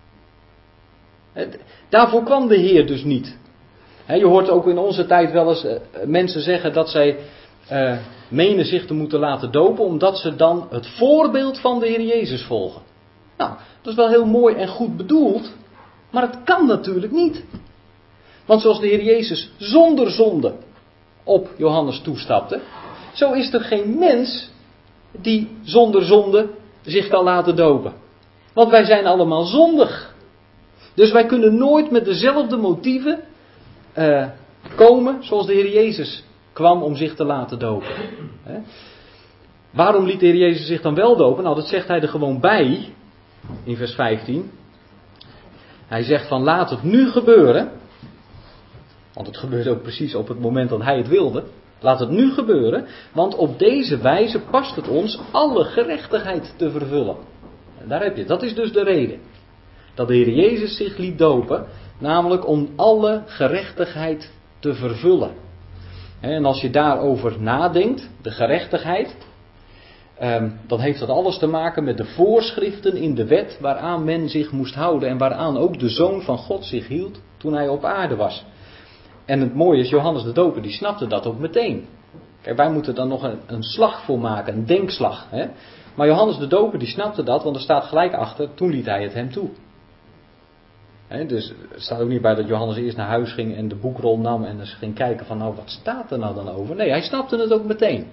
Daarvoor kwam de Heer dus niet. Je hoort ook in onze tijd wel eens mensen zeggen dat zij menen zich te moeten laten dopen, omdat ze dan het voorbeeld van de Heer Jezus volgen. Nou, dat is wel heel mooi en goed bedoeld, maar het kan natuurlijk niet. Want zoals de Heer Jezus zonder zonde op Johannes toestapte, zo is er geen mens die zonder zonde zich kan laten dopen. Want wij zijn allemaal zondig. Dus wij kunnen nooit met dezelfde motieven komen zoals de Heer Jezus kwam om zich te laten dopen. Waarom liet de Heer Jezus zich dan wel dopen? Nou, dat zegt hij er gewoon bij in vers 15. Hij zegt van laat het nu gebeuren. Want het gebeurde ook precies op het moment dat hij het wilde. Laat het nu gebeuren, want op deze wijze past het ons alle gerechtigheid te vervullen. En daar heb je, dat is dus de reden. Dat de Heer Jezus zich liet dopen, namelijk om alle gerechtigheid te vervullen. En als je daarover nadenkt, de gerechtigheid, dan heeft dat alles te maken met de voorschriften in de wet waaraan men zich moest houden en waaraan ook de Zoon van God zich hield toen hij op aarde was. En het mooie is, Johannes de Doper die snapte dat ook meteen. Kijk, wij moeten dan nog een slag voor maken, een denkslag. Maar Johannes de Doper die snapte dat, want er staat gelijk achter, toen liet hij het hem toe. Dus er staat ook niet bij dat Johannes eerst naar huis ging en de boekrol nam en dus ging kijken van wat staat er nou dan over. Nee, hij snapte het ook meteen.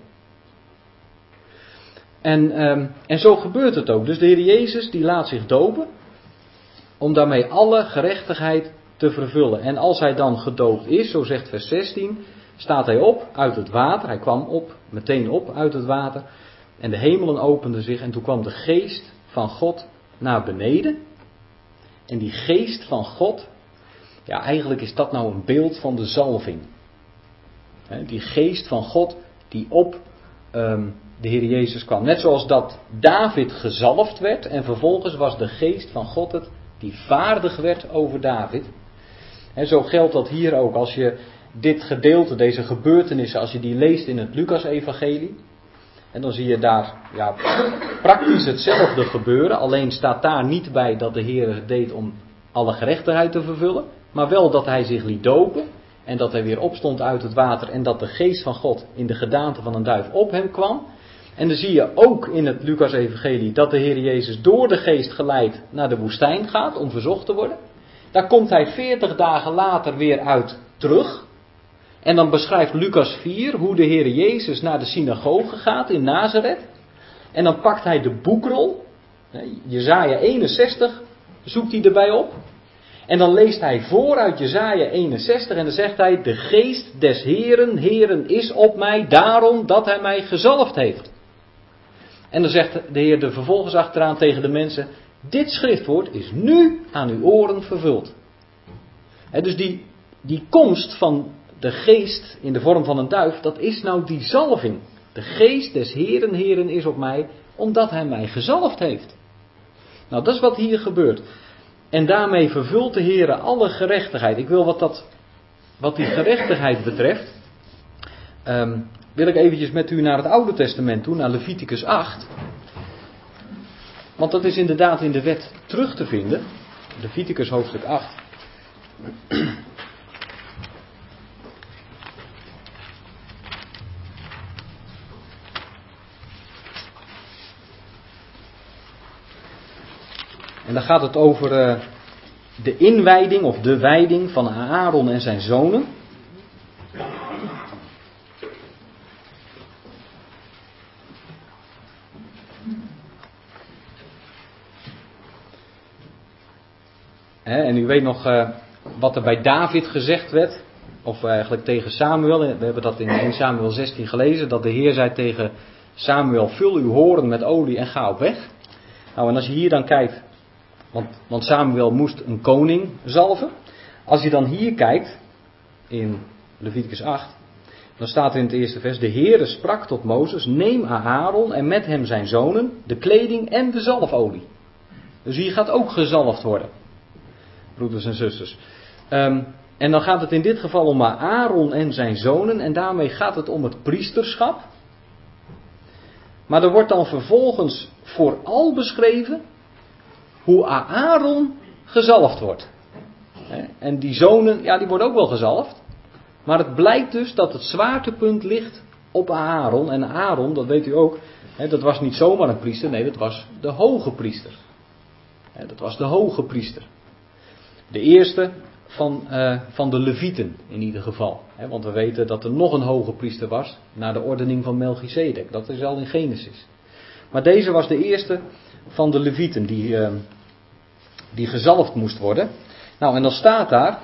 En zo gebeurt het ook. Dus de Heer Jezus die laat zich dopen om daarmee alle gerechtigheid te vervullen. En als hij dan gedoopt is, zo zegt vers 16, staat hij op uit het water. Hij kwam meteen op uit het water. En de hemelen openden zich en toen kwam de geest van God naar beneden. En die geest van God, eigenlijk is dat nou een beeld van de zalving. Die geest van God die op de Heer Jezus kwam. Net zoals dat David gezalfd werd en vervolgens was de geest van God het die vaardig werd over David. En zo geldt dat hier ook. Als je dit gedeelte, deze gebeurtenissen, als je die leest in het Lucas-evangelie. En dan zie je daar praktisch hetzelfde gebeuren. Alleen staat daar niet bij dat de Heer het deed om alle gerechtigheid te vervullen. Maar wel dat hij zich liet dopen. En dat hij weer opstond uit het water. En dat de geest van God in de gedaante van een duif op hem kwam. En dan zie je ook in het Lucas-evangelie dat de Heer Jezus door de geest geleid naar de woestijn gaat om verzocht te worden. Daar komt hij 40 dagen later weer uit terug. En dan beschrijft Lucas 4 hoe de Heer Jezus naar de synagoge gaat in Nazareth. En dan pakt hij de boekrol. Jesaja 61 zoekt hij erbij op. En dan leest hij voor uit Jesaja 61 en dan zegt hij, de geest des Heeren is op mij, daarom dat hij mij gezalfd heeft. En dan zegt de Heer er vervolgens achteraan tegen de mensen, dit schriftwoord is nu aan uw oren vervuld. Dus die komst van de geest in de vorm van een duif, dat is nou die zalving. De geest des Heeren is op mij, omdat hij mij gezalfd heeft. Nou, dat is wat hier gebeurt. En daarmee vervult de Heer alle gerechtigheid. Ik wil wat die gerechtigheid betreft, wil ik eventjes met u naar het Oude Testament toe, naar Leviticus 8. Want dat is inderdaad in de wet terug te vinden. Leviticus hoofdstuk 8. En dan gaat het over de inwijding of de wijding van Aaron en zijn zonen. En u weet nog wat er bij David gezegd werd. Of eigenlijk tegen Samuel. We hebben dat in 1 Samuel 16 gelezen. Dat de Heer zei tegen Samuel, vul uw horen met olie en ga op weg. Nou, en als je hier dan kijkt. Want Samuel moest een koning zalven. Als je dan hier kijkt, in Leviticus 8, dan staat er in het eerste vers, de Heere sprak tot Mozes, neem Aaron en met hem zijn zonen, de kleding en de zalfolie. Dus hier gaat ook gezalfd worden, broeders en zusters. En dan gaat het in dit geval om Aaron en zijn zonen, en daarmee gaat het om het priesterschap. Maar er wordt dan vervolgens vooral beschreven hoe Aaron gezalfd wordt. En die zonen, ja, die worden ook wel gezalfd. Maar het blijkt dus dat het zwaartepunt ligt op Aaron. En Aaron, dat weet u ook, dat was niet zomaar een priester. Nee, dat was de hoge priester. Dat was de hoge priester. De eerste van de Levieten in ieder geval. Want we weten dat er nog een hoge priester was. Naar de ordening van Melchizedek. Dat is al in Genesis. Maar deze was de eerste van de Levieten die gezalfd moest worden. Nou, en dan staat daar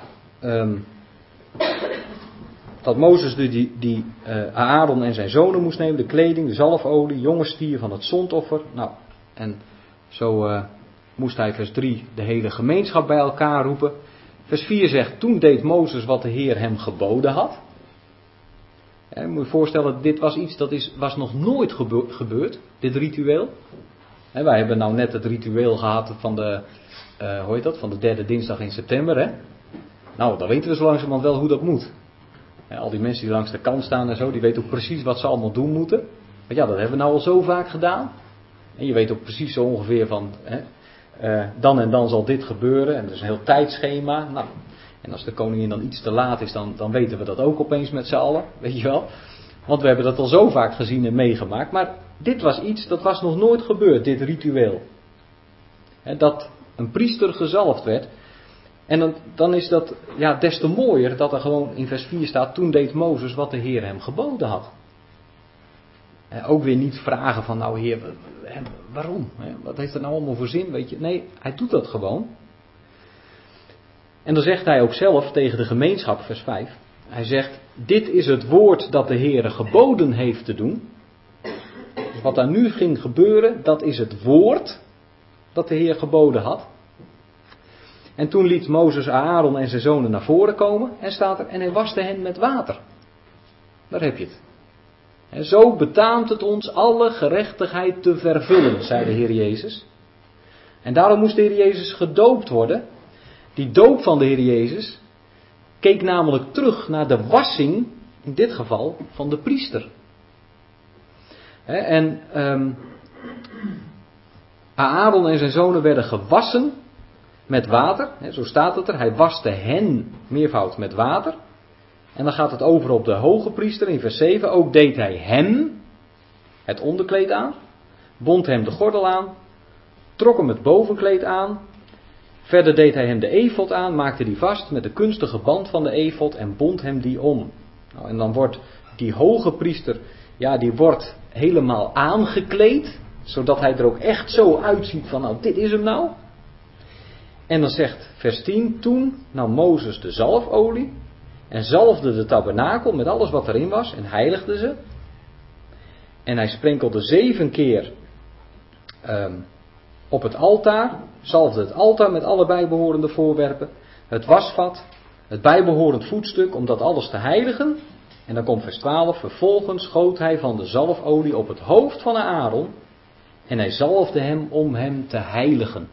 dat Mozes die Aaron en zijn zonen moest nemen, de kleding, de zalfolie, jonge stier van het zondoffer. Nou, en zo moest hij vers 3 de hele gemeenschap bij elkaar roepen. Vers 4 zegt, toen deed Mozes wat de Heer hem geboden had. Je moet je voorstellen, dit was iets dat was nog nooit gebeurd, dit ritueel. Wij hebben nou net het ritueel gehad van van de derde dinsdag in september. Hè? Nou, dan weten we zo langzamerhand wel hoe dat moet. Al die mensen die langs de kant staan en zo, die weten ook precies wat ze allemaal doen moeten. Want ja, dat hebben we nou al zo vaak gedaan. En je weet ook precies zo ongeveer van, dan en dan zal dit gebeuren. En er is een heel tijdschema. Nou, en als de koningin dan iets te laat is, dan weten we dat ook opeens met z'n allen. Weet je wel. Want we hebben dat al zo vaak gezien en meegemaakt. Maar dit was iets, dat was nog nooit gebeurd, dit ritueel. Dat een priester gezalfd werd. En dan is dat des te mooier dat er gewoon in vers 4 staat, toen deed Mozes wat de Heer hem geboden had. Ook weer niet vragen van, nou Heer, waarom? Wat heeft er nou allemaal voor zin? Weet je? Nee, hij doet dat gewoon. En dan zegt hij ook zelf tegen de gemeenschap, vers 5. Hij zegt, dit is het woord dat de Heer geboden heeft te doen. Dus wat daar nu ging gebeuren, dat is het woord dat de Heer geboden had. En toen liet Mozes Aaron en zijn zonen naar voren komen. En staat er, en hij waste hen met water. Daar heb je het. En zo betaamt het ons alle gerechtigheid te vervullen, zei de Heer Jezus. En daarom moest de Heer Jezus gedoopt worden. Die doop van de Heer Jezus keek namelijk terug naar de wassing, in dit geval, van de priester. En Aaron en zijn zonen werden gewassen met water. Zo staat het er. Hij waste hen, meervoud, met water. En dan gaat het over op de hoge priester in vers 7. Ook deed hij hem het onderkleed aan. Bond hem de gordel aan. Trok hem het bovenkleed aan. Verder deed hij hem de efod aan. Maakte die vast met de kunstige band van de efod. En bond hem die om. Nou, en dan wordt die hoge priester, die wordt helemaal aangekleed. Zodat hij er ook echt zo uitziet van, nou dit is hem nou. En dan zegt vers 10, toen nam Mozes de zalfolie en zalfde de tabernakel met alles wat erin was en heiligde ze. En hij sprenkelde 7 keer op het altaar, zalfde het altaar met alle bijbehorende voorwerpen, het wasvat, het bijbehorend voetstuk, om dat alles te heiligen. En dan komt vers 12, vervolgens goot hij van de zalfolie op het hoofd van Aaron en hij zalfde hem om hem te heiligen.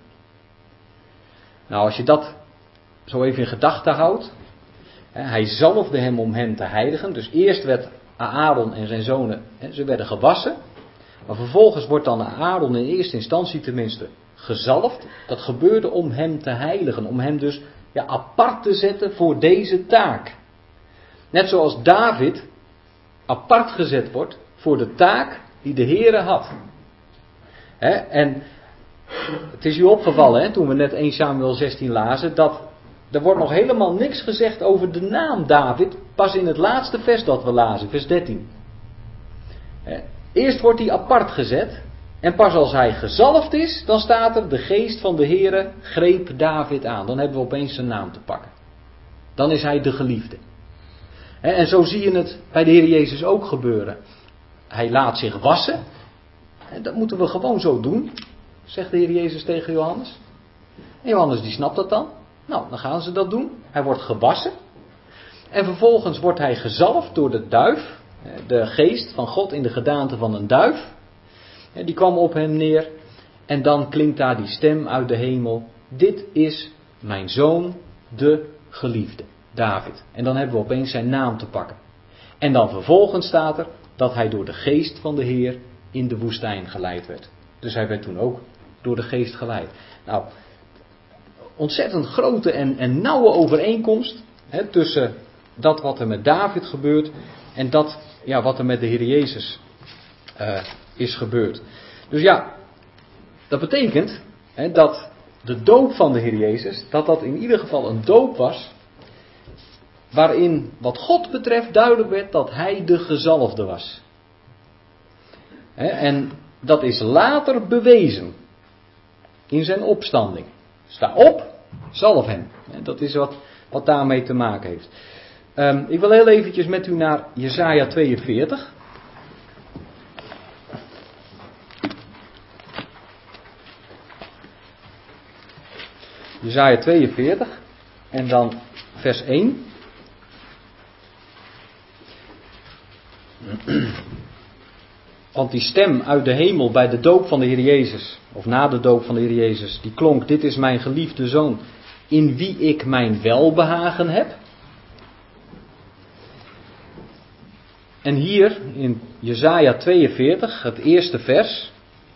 Nou, als je dat zo even in gedachten houdt, hij zalfde hem om hem te heiligen. Dus eerst werd Aaron en zijn zonen, ze werden gewassen. Maar vervolgens wordt dan Aaron in eerste instantie tenminste gezalfd. Dat gebeurde om hem te heiligen. Om hem dus apart te zetten voor deze taak. Net zoals David apart gezet wordt voor de taak die de Heere had. En het is u opgevallen, toen we net 1 Samuel 16 lazen, dat er wordt nog helemaal niks gezegd over de naam David. Pas in het laatste vers dat we lazen, vers 13. Eerst wordt hij apart gezet. En pas als hij gezalfd is, dan staat er: de geest van de Heere greep David aan. Dan hebben we opeens zijn naam te pakken. Dan is hij de geliefde. En zo zie je het bij de Heer Jezus ook gebeuren. Hij laat zich wassen. En dat moeten we gewoon zo doen, zegt de Heer Jezus tegen Johannes. En Johannes die snapt dat dan. Nou, dan gaan ze dat doen. Hij wordt gewassen. En vervolgens wordt hij gezalfd door de duif. De geest van God in de gedaante van een duif. Die kwam op hem neer. En dan klinkt daar die stem uit de hemel. Dit is mijn zoon, de geliefde, David. En dan hebben we opeens zijn naam te pakken. En dan vervolgens staat er dat hij door de geest van de Heer in de woestijn geleid werd. Dus hij werd toen ook door de geest geleid. Nou, ontzettend grote en nauwe overeenkomst tussen dat wat er met David gebeurt en dat wat er met de Heer Jezus is gebeurd. Dus dat betekent dat de doop van de Heer Jezus, dat in ieder geval een doop was waarin wat God betreft duidelijk werd dat hij de gezalfde was. En dat is later bewezen in zijn opstanding. Sta op, zalf hem. Dat is wat daarmee te maken heeft. Ik wil heel eventjes met u naar Jesaja 42. Jesaja 42 en dan vers 1. Want die stem uit de hemel bij de doop van de Heer Jezus, of na de doop van de Heer Jezus, die klonk: dit is mijn geliefde zoon, in wie ik mijn welbehagen heb. En hier in Jesaja 42, het eerste vers,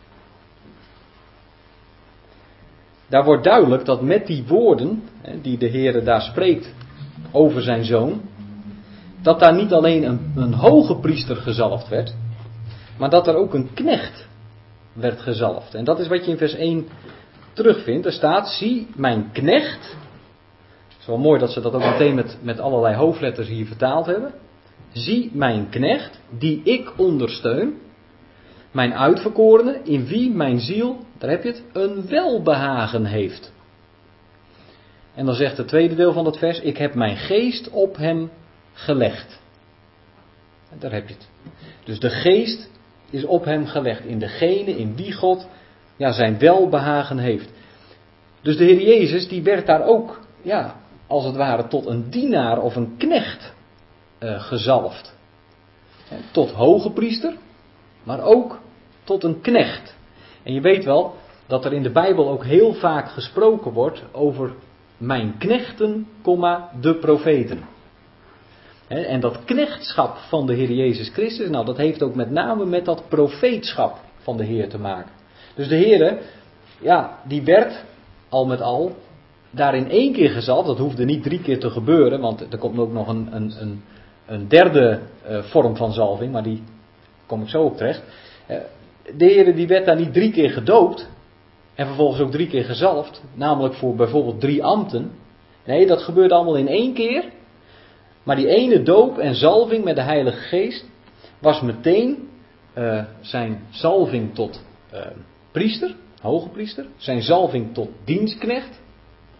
daar wordt duidelijk dat met die woorden die de Heer daar spreekt over zijn zoon, dat daar niet alleen een hoge priester gezalfd werd, maar dat er ook een knecht werd gezalfd. En dat is wat je in vers 1 terugvindt. Er staat: zie mijn knecht. Het is wel mooi dat ze dat ook meteen met allerlei hoofdletters hier vertaald hebben. Zie mijn knecht, die ik ondersteun. Mijn uitverkorene, in wie mijn ziel, daar heb je het, een welbehagen heeft. En dan zegt het tweede deel van het vers: ik heb mijn geest op hem gelegd. En daar heb je het. Dus de geest is op hem gelegd. In degene in wie God zijn welbehagen heeft. Dus de Heer Jezus die werd daar ook, als het ware tot een dienaar of een knecht gezalfd. Tot hoge priester, maar ook tot een knecht. En je weet wel dat er in de Bijbel ook heel vaak gesproken wordt over mijn knechten, de profeten. En dat knechtschap van de Heer Jezus Christus, dat heeft ook met name met dat profeetschap van de Heer te maken. Dus de Heer, die werd al met al daarin 1 keer gezalfd. Dat hoefde niet 3 keer te gebeuren, want er komt ook nog een derde vorm van zalving, maar die kom ik zo op terecht. De Heer die werd daar niet 3 keer gedoopt en vervolgens ook 3 keer gezalfd, namelijk voor bijvoorbeeld 3 ambten. Nee, dat gebeurde allemaal in 1 keer. Maar die ene doop en zalving met de Heilige Geest was meteen zijn zalving tot priester, hoge priester, zijn zalving tot dienstknecht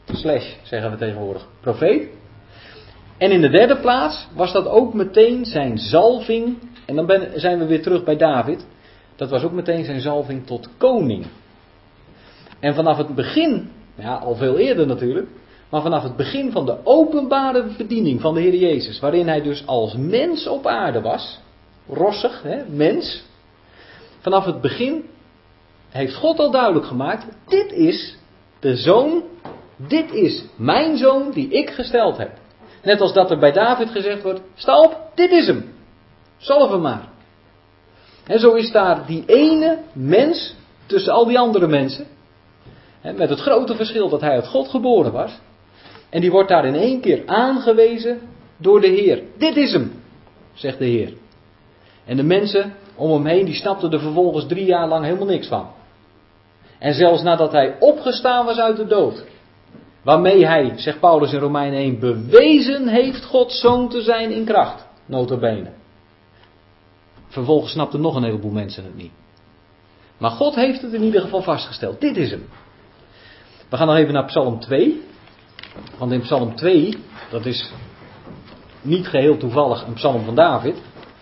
zeggen we tegenwoordig, profeet. En in de derde plaats was dat ook meteen zijn zalving, en dan zijn we weer terug bij David, dat was ook meteen zijn zalving tot koning. En vanaf het begin, ja al veel eerder natuurlijk, maar vanaf het begin van de openbare bediening van de Heer Jezus, waarin hij dus als mens op aarde was, rossig, mens, vanaf het begin heeft God al duidelijk gemaakt, dit is de zoon, dit is mijn zoon die ik gesteld heb. Net als dat er bij David gezegd wordt, sta op, dit is hem. Zalf hem maar. En zo is daar die ene mens tussen al die andere mensen. Met het grote verschil dat hij uit God geboren was. En die wordt daar in één keer aangewezen door de Heer. Dit is hem, zegt de Heer. En de mensen om hem heen die snapten er vervolgens 3 jaar lang helemaal niks van. En zelfs nadat hij opgestaan was uit de dood. Waarmee hij, zegt Paulus in Romeinen 1, bewezen heeft Gods zoon te zijn in kracht. Nota bene. Vervolgens snapten nog een heleboel mensen het niet. Maar God heeft het in ieder geval vastgesteld. Dit is hem. We gaan nog even naar Psalm 2. Want in Psalm 2, dat is niet geheel toevallig een psalm van David.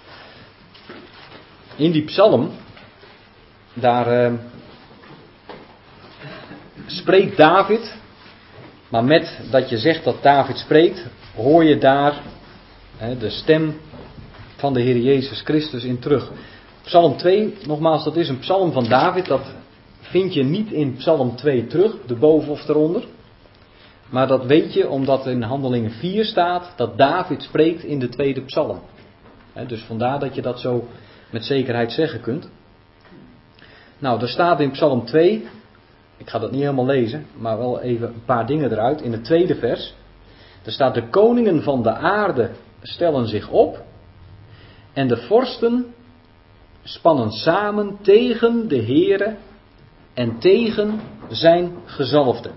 In die psalm, daar spreekt David. Maar met dat je zegt dat David spreekt, hoor je daar de stem van de Heer Jezus Christus in terug. Psalm 2, nogmaals, dat is een psalm van David. Dat vind je niet in Psalm 2 terug, erboven of eronder. Maar dat weet je omdat in Handelingen 4 staat dat David spreekt in de tweede psalm. Dus vandaar dat je dat zo met zekerheid zeggen kunt. Nou, er staat in Psalm 2... Ik ga dat niet helemaal lezen, maar wel even een paar dingen eruit. In het tweede vers. Er staat: de koningen van de aarde stellen zich op. En de vorsten spannen samen tegen de Heere en tegen zijn gezalfde.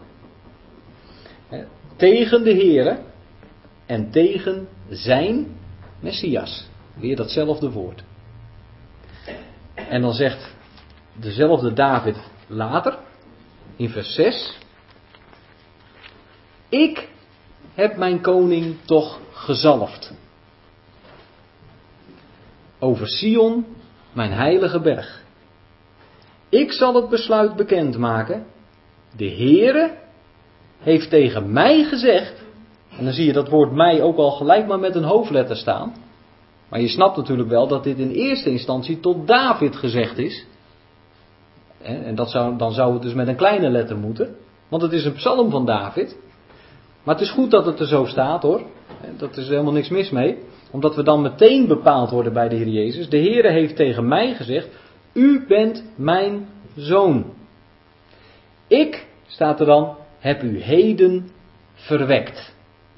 Tegen de Heere en tegen zijn Messias. Weer datzelfde woord. En dan zegt dezelfde David later, in vers 6. Ik heb mijn koning toch gezalfd. Over Sion, mijn heilige berg. Ik zal het besluit bekendmaken. De Heere heeft tegen mij gezegd. En dan zie je dat woord mij ook al gelijk maar met een hoofdletter staan. Maar je snapt natuurlijk wel dat dit in eerste instantie tot David gezegd is. En dan zou het dus met een kleine letter moeten. Want het is een psalm van David. Maar het is goed dat het er zo staat hoor. Dat is helemaal niks mis mee. Omdat we dan meteen bepaald worden bij de Heer Jezus. De Heere heeft tegen mij gezegd: u bent mijn zoon. Ik, staat er dan, heb u heden verwekt.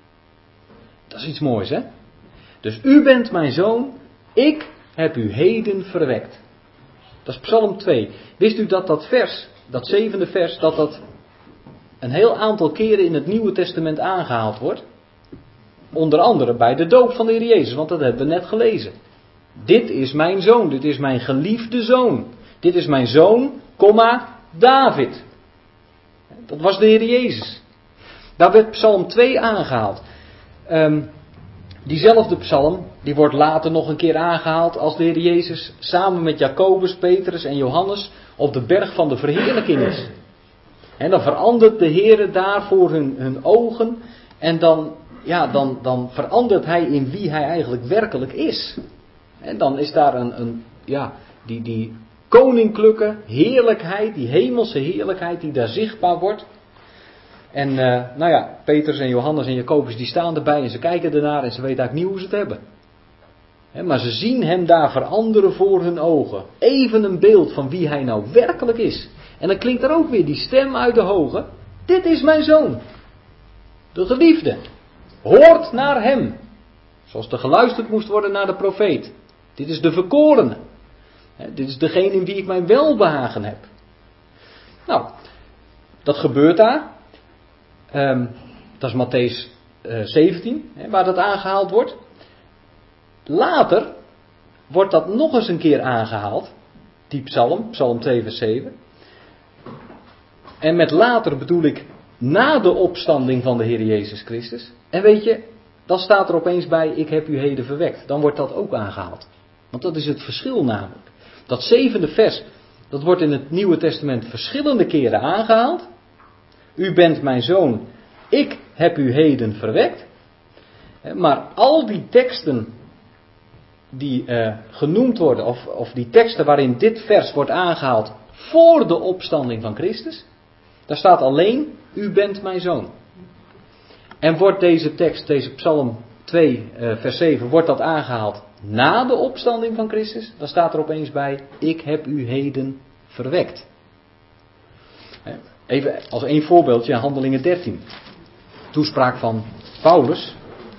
Dat is iets moois hè. Dus u bent mijn zoon. Ik heb u heden verwekt. Dat is Psalm 2. Wist u dat dat vers, dat 7e vers, dat een heel aantal keren in het Nieuwe Testament aangehaald wordt? Onder andere bij de doop van de Heer Jezus, want dat hebben we net gelezen. Dit is mijn zoon, dit is mijn geliefde zoon. Dit is mijn zoon, David. Dat was de Heer Jezus. Daar werd Psalm 2 aangehaald. Diezelfde psalm, die wordt later nog een keer aangehaald als de Heer Jezus samen met Jacobus, Petrus en Johannes op de berg van de verheerlijking is. En dan verandert de Heer daar voor hun ogen en dan verandert hij in wie hij eigenlijk werkelijk is. En dan is daar die koninklijke heerlijkheid, die hemelse heerlijkheid die daar zichtbaar wordt. En Petrus en Johannes en Jacobus die staan erbij en ze kijken ernaar en ze weten eigenlijk niet hoe ze het hebben. Maar ze zien hem daar veranderen voor hun ogen. Even een beeld van wie hij nou werkelijk is. En dan klinkt er ook weer die stem uit de hoge. Dit is mijn zoon. De geliefde. Hoort naar hem. Zoals er geluisterd moest worden naar de profeet. Dit is de verkorene. Dit is degene in wie ik mijn welbehagen heb. Nou, dat gebeurt daar. Dat is Mattheüs 17, waar dat aangehaald wordt. Later wordt dat nog eens een keer aangehaald. Die psalm 2 vers 7. En met later bedoel ik na de opstanding van de Heer Jezus Christus. En weet je, dan staat er opeens bij, ik heb u heden verwekt. Dan wordt dat ook aangehaald. Want dat is het verschil namelijk. Dat 7e vers, dat wordt in het Nieuwe Testament verschillende keren aangehaald. U bent mijn zoon, ik heb u heden verwekt. Maar al die teksten die genoemd worden, of die teksten waarin dit vers wordt aangehaald voor de opstanding van Christus, daar staat alleen, u bent mijn zoon. En wordt deze tekst, deze Psalm 2 vers 7, wordt dat aangehaald na de opstanding van Christus, dan staat er opeens bij, ik heb u heden verwekt. Even als één voorbeeldje, Handelingen 13. Toespraak van Paulus.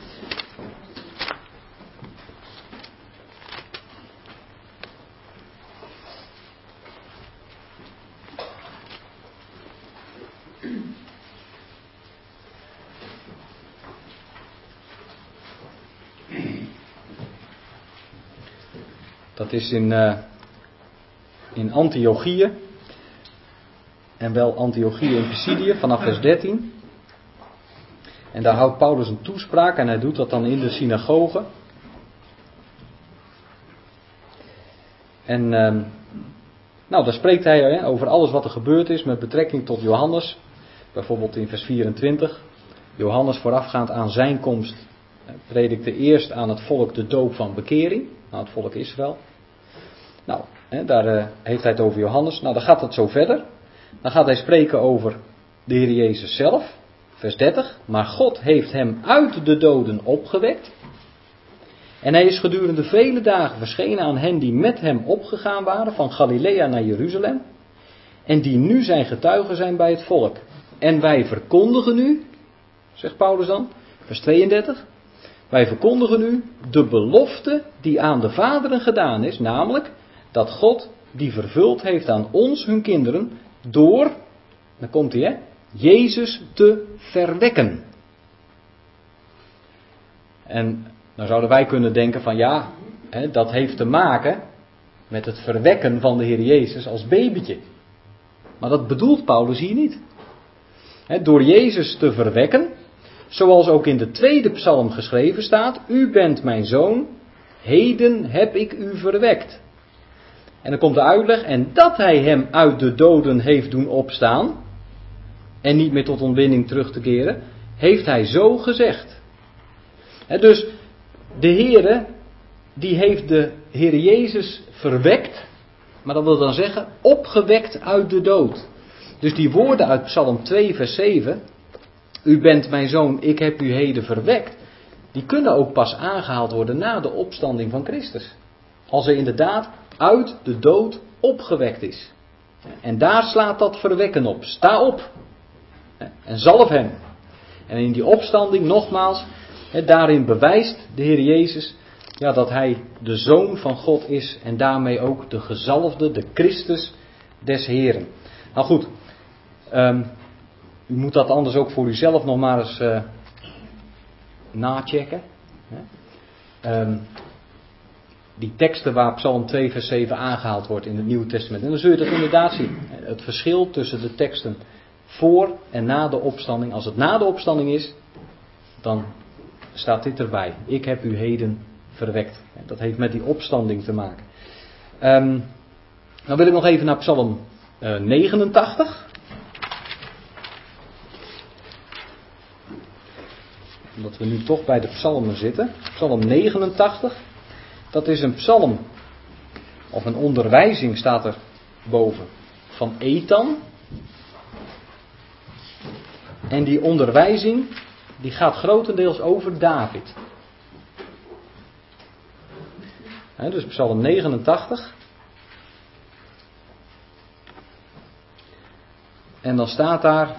Dat is in Antiochië. En wel Antiochië in Pisidië vanaf vers 13. En daar houdt Paulus een toespraak en hij doet dat dan in de synagoge. En daar spreekt hij over alles wat er gebeurd is met betrekking tot Johannes. Bijvoorbeeld in vers 24. Johannes voorafgaand aan zijn komst predikte eerst aan het volk de doop van bekering. Aan het volk Israël. Daar heeft hij het over Johannes. Dan gaat het zo verder. Dan gaat hij spreken over de Heer Jezus zelf. Vers 30. Maar God heeft hem uit de doden opgewekt. En hij is gedurende vele dagen verschenen aan hen die met hem opgegaan waren. Van Galilea naar Jeruzalem. En die nu zijn getuigen zijn bij het volk. En wij verkondigen u. Zegt Paulus dan. Vers 32. Wij verkondigen u de belofte die aan de vaderen gedaan is. Namelijk dat God die vervuld heeft aan ons, hun kinderen. Door, dan komt hij Jezus te verwekken. En dan zouden wij kunnen denken van ja, dat heeft te maken met het verwekken van de Heer Jezus als babytje. Maar dat bedoelt Paulus hier niet. Door Jezus te verwekken, zoals ook in de 2e psalm geschreven staat, u bent mijn zoon, heden heb ik u verwekt. En dan komt de uitleg, en dat hij hem uit de doden heeft doen opstaan, en niet meer tot ontbinding terug te keren, heeft hij zo gezegd. Dus de Heere, die heeft de Heer Jezus verwekt, maar dat wil dan zeggen, opgewekt uit de dood. Dus die woorden uit Psalm 2 vers 7, u bent mijn zoon, ik heb u heden verwekt, die kunnen ook pas aangehaald worden na de opstanding van Christus. Als er inderdaad uit de dood opgewekt is. En daar slaat dat verwekken op. Sta op. En zalf hem. En in die opstanding nogmaals, daarin bewijst de Heer Jezus dat hij de Zoon van God is. En daarmee ook de gezalfde, de Christus des Heren. Nou goed, u moet dat anders ook voor uzelf nog maar eens nachecken. Die teksten waar Psalm 2 vers 7 aangehaald wordt in het Nieuwe Testament. En dan zul je dat inderdaad zien. Het verschil tussen de teksten voor en na de opstanding. Als het na de opstanding is, dan staat dit erbij. Ik heb u heden verwekt. Dat heeft met die opstanding te maken. Dan wil ik nog even naar Psalm 89. Omdat we nu toch bij de psalmen zitten. Psalm 89. Dat is een psalm, of een onderwijzing staat er boven, van Ethan. En die onderwijzing, die gaat grotendeels over David. Dus psalm 89. En dan staat daar,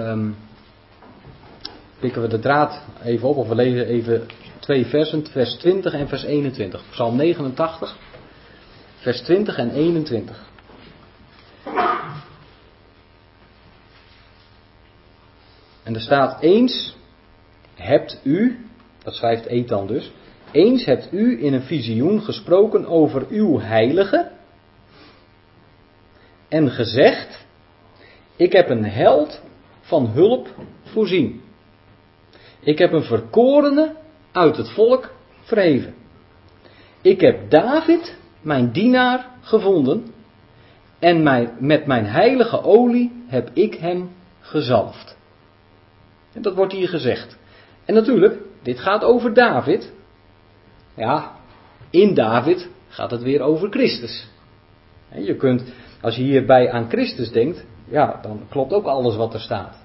pikken we de draad even op, of we lezen even 2 versen, vers 20 en vers 21. Psalm 89, vers 20 en 21. En er staat, eens hebt u, dat schrijft Ethan dus, eens hebt u in een visioen gesproken over uw heilige en gezegd, ik heb een held van hulp voorzien. Ik heb een verkorene uit het volk verheven. Ik heb David, mijn dienaar, gevonden. En met mijn heilige olie heb ik hem gezalfd. En dat wordt hier gezegd. En natuurlijk, dit gaat over David. Ja, in David gaat het weer over Christus. En je kunt, als je hierbij aan Christus denkt, ja, dan klopt ook alles wat er staat.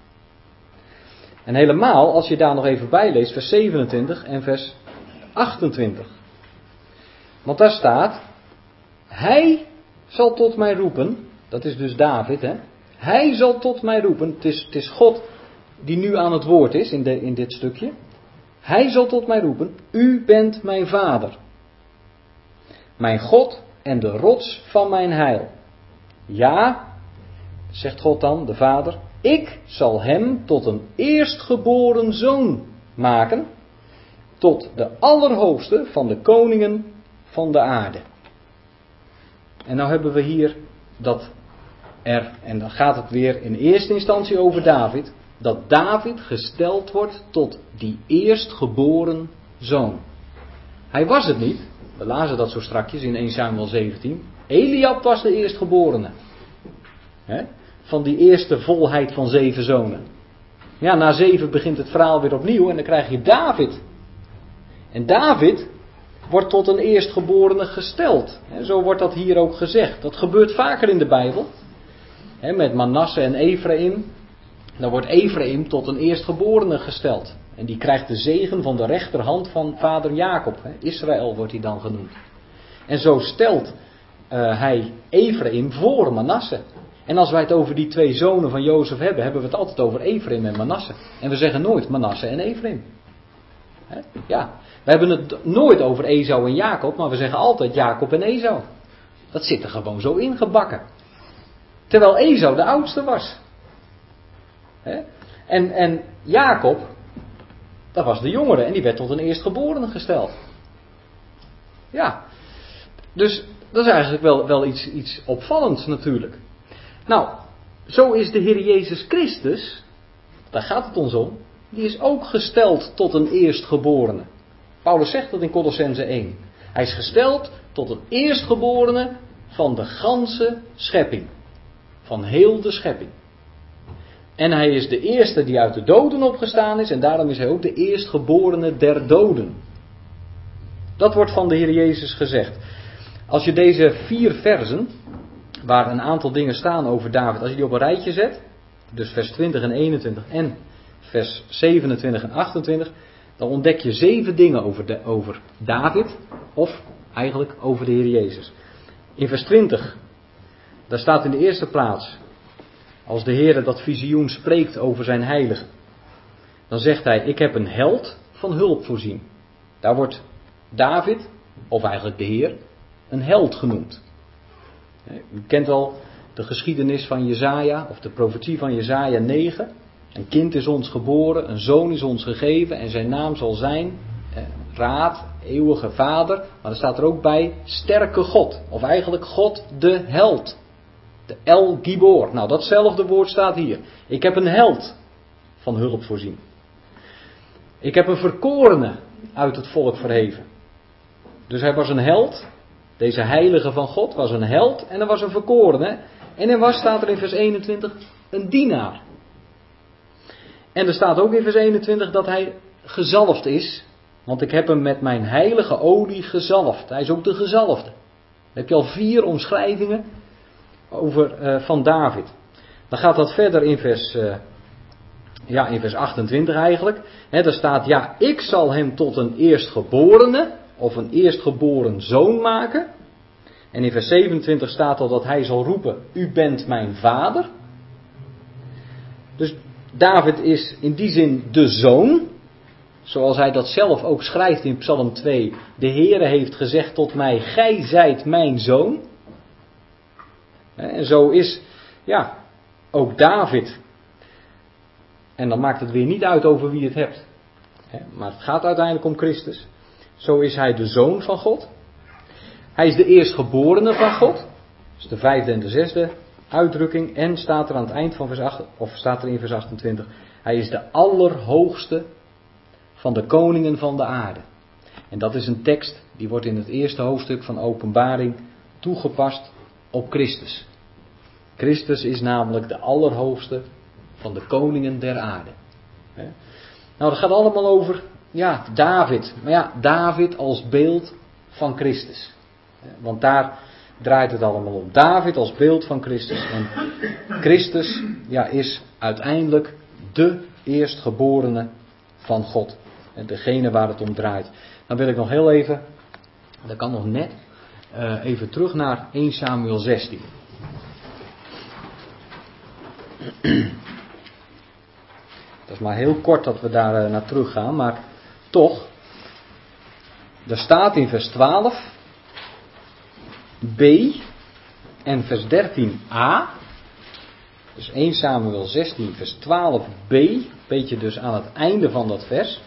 En helemaal, als je daar nog even bij leest, vers 27 en vers 28. Want daar staat, hij zal tot mij roepen, dat is dus David, hè. Hij zal tot mij roepen, het is God die nu aan het woord is in dit stukje. Hij zal tot mij roepen, u bent mijn vader. Mijn God en de rots van mijn heil. Ja, zegt God dan, de vader, ik zal hem tot een eerstgeboren zoon maken, tot de allerhoogste van de koningen van de aarde. En nou hebben we hier dat en dan gaat het weer in eerste instantie over David, dat David gesteld wordt tot die eerstgeboren zoon. Hij was het niet, we lazen dat zo strakjes in 1 Samuel 17. Eliab was de eerstgeborene. Van die eerste volheid van 7 zonen. Ja, na 7 begint het verhaal weer opnieuw en dan krijg je David. En David wordt tot een eerstgeborene gesteld. Zo wordt dat hier ook gezegd. Dat gebeurt vaker in de Bijbel. Met Manasse en Ephraim. Dan wordt Ephraim tot een eerstgeborene gesteld. En die krijgt de zegen van de rechterhand van vader Jacob. Israël wordt hij dan genoemd. En zo stelt hij Ephraim voor Manasse. En als wij het over die 2 zonen van Jozef hebben, hebben we het altijd over Ephraim en Manasse. En we zeggen nooit Manasse en Ephraim. Ja, we hebben het nooit over Esau en Jacob, maar we zeggen altijd Jacob en Esau. Dat zit er gewoon zo ingebakken. Terwijl Esau de oudste was. En Jacob, dat was de jongere en die werd tot een eerstgeborene gesteld. Ja, dus dat is eigenlijk wel iets opvallends natuurlijk. Nou, zo is de Heer Jezus Christus, daar gaat het ons om, die is ook gesteld tot een eerstgeborene. Paulus zegt dat in Kolossenzen 1. Hij is gesteld tot een eerstgeborene van de ganse schepping. Van heel de schepping. En hij is de eerste die uit de doden opgestaan is en daarom is hij ook de eerstgeborene der doden. Dat wordt van de Heer Jezus gezegd. Als je deze 4 versen, waar een aantal dingen staan over David, als je die op een rijtje zet, dus vers 20 en 21 en vers 27 en 28, dan ontdek je 7 dingen over David, of eigenlijk over de Heer Jezus. In vers 20, daar staat in de eerste plaats, als de Heer dat visioen spreekt over zijn heilige, dan zegt hij, ik heb een held van hulp voorzien. Daar wordt David, of eigenlijk de Heer, een held genoemd. U kent al de geschiedenis van Jesaja, of de profetie van Jesaja 9. Een kind is ons geboren, een zoon is ons gegeven en zijn naam zal zijn Raad, eeuwige Vader. Maar er staat er ook bij sterke God, of eigenlijk God de held. De El Gibor. Nou, datzelfde woord staat hier. Ik heb een held van hulp voorzien. Ik heb een verkorene uit het volk verheven. Dus hij was een held. Deze heilige van God was een held en er was een verkorene. En er was, staat er in vers 21, een dienaar. En er staat ook in vers 21 dat hij gezalfd is. Want ik heb hem met mijn heilige olie gezalfd. Hij is ook de gezalfde. Dan heb je al 4 omschrijvingen over van David. Dan gaat dat verder in vers 28 eigenlijk. Daar staat, ja, ik zal hem tot een eerstgeborene of een eerstgeboren zoon maken. En in vers 27 staat al dat hij zal roepen, u bent mijn vader. Dus David is in die zin de zoon. Zoals hij dat zelf ook schrijft in Psalm 2. De Heere heeft gezegd tot mij, gij zijt mijn zoon. En zo is, ja, ook David. En dan maakt het weer niet uit over wie het hebt. Maar het gaat uiteindelijk om Christus. Zo is hij de zoon van God. Hij is de eerstgeborene van God. Dus de 5e en de 6e uitdrukking. En staat er aan het eind van vers 8, of staat er in vers 28. Hij is de allerhoogste van de koningen van de aarde. En dat is een tekst die wordt in het eerste hoofdstuk van Openbaring toegepast op Christus. Christus is namelijk de allerhoogste van de koningen der aarde. Nou, dat gaat allemaal over, David. Maar ja, David als beeld van Christus. Want daar draait het allemaal om. David als beeld van Christus. En Christus, is uiteindelijk de eerstgeborene van God. En degene waar het om draait. Dan wil ik nog heel even, dat kan nog net, even terug naar 1 Samuel 16. Dat is maar heel kort dat we daar naar terug gaan, maar toch, er staat in vers 12 b en vers 13a, dus 1 Samuel 16 vers 12b, beetje dus aan het einde van dat vers,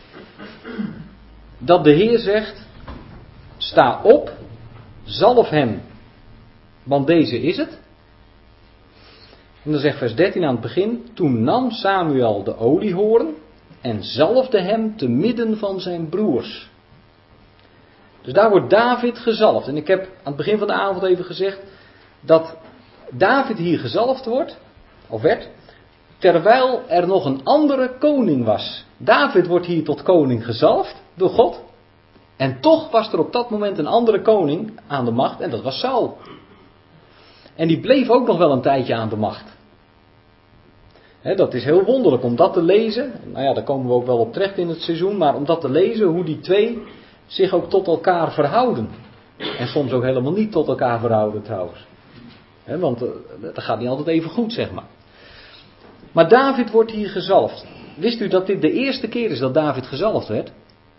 dat de Heer zegt, sta op, zalf hem, want deze is het. En dan zegt vers 13 aan het begin, toen nam Samuel de oliehoorn en zalfde hem te midden van zijn broers. Dus daar wordt David gezalfd. En ik heb aan het begin van de avond even gezegd dat David hier gezalfd wordt, of werd, terwijl er nog een andere koning was. David wordt hier tot koning gezalfd door God. En toch was er op dat moment een andere koning aan de macht en dat was Saul. En die bleef ook nog wel een tijdje aan de macht. Dat is heel wonderlijk om dat te lezen. Nou ja, daar komen we ook wel op terecht in het seizoen. Maar om dat te lezen hoe die twee zich ook tot elkaar verhouden. En soms ook helemaal niet tot elkaar verhouden trouwens. Want dat gaat niet altijd even goed, zeg maar. Maar David wordt hier gezalfd. Wist u dat dit de eerste keer is dat David gezalfd werd?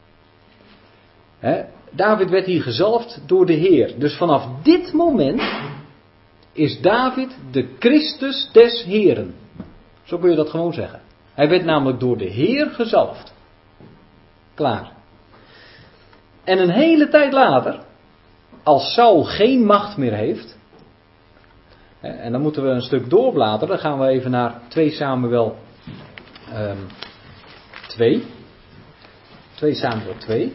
David werd hier gezalfd door de Heer. Dus vanaf dit moment is David de Christus des Heeren. Zo kun je dat gewoon zeggen. Hij werd namelijk door de Heer gezalfd. Klaar. En een hele tijd later, als Saul geen macht meer heeft, en dan moeten we een stuk doorbladeren, dan gaan we even naar 2 Samuel 2. 2 Samuel 2.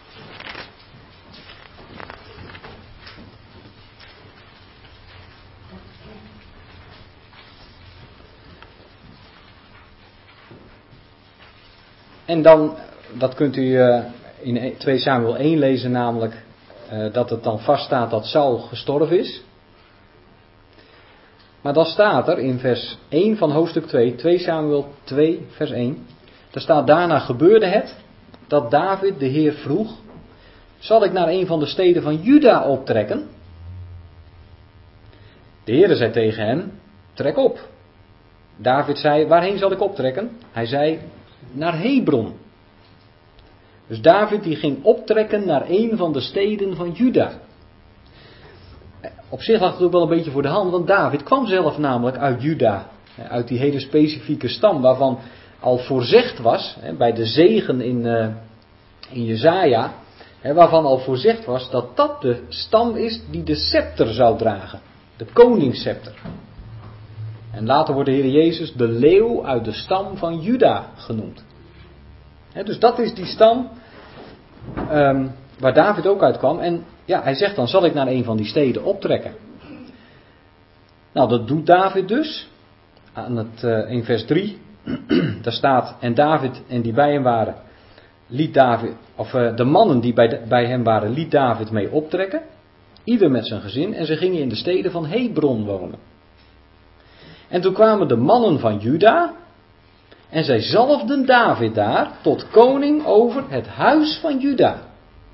En dan, dat kunt u in 2 Samuel 1 lezen namelijk, dat het dan vaststaat dat Saul gestorven is. Maar dan staat er in vers 1 van hoofdstuk 2, 2 Samuel 2 vers 1, daar staat daarna gebeurde het dat David de Heer vroeg, zal ik naar een van de steden van Juda optrekken? De Heer zei tegen hem, trek op. David zei, waarheen zal ik optrekken? Hij zei, naar Hebron. Dus David die ging optrekken naar een van de steden van Juda. Op zich lag het ook wel een beetje voor de hand, want David kwam zelf namelijk uit Juda. Uit die hele specifieke stam waarvan al voorzegd was, bij de zegen in Jesaja, waarvan al voorzegd was dat dat de stam is die de scepter zou dragen. De koningsscepter. En later wordt de Heer Jezus de leeuw uit de stam van Juda genoemd. Dus dat is die stam waar David ook uit kwam. En ja, hij zegt dan, zal ik naar een van die steden optrekken? Nou, dat doet David dus. In vers 3, daar staat, en David en die bij hem waren, liet David, de mannen die bij hem waren, liet David mee optrekken. Ieder met zijn gezin. En ze gingen in de steden van Hebron wonen. En toen kwamen de mannen van Juda. En zij zalfden David daar tot koning over het huis van Juda.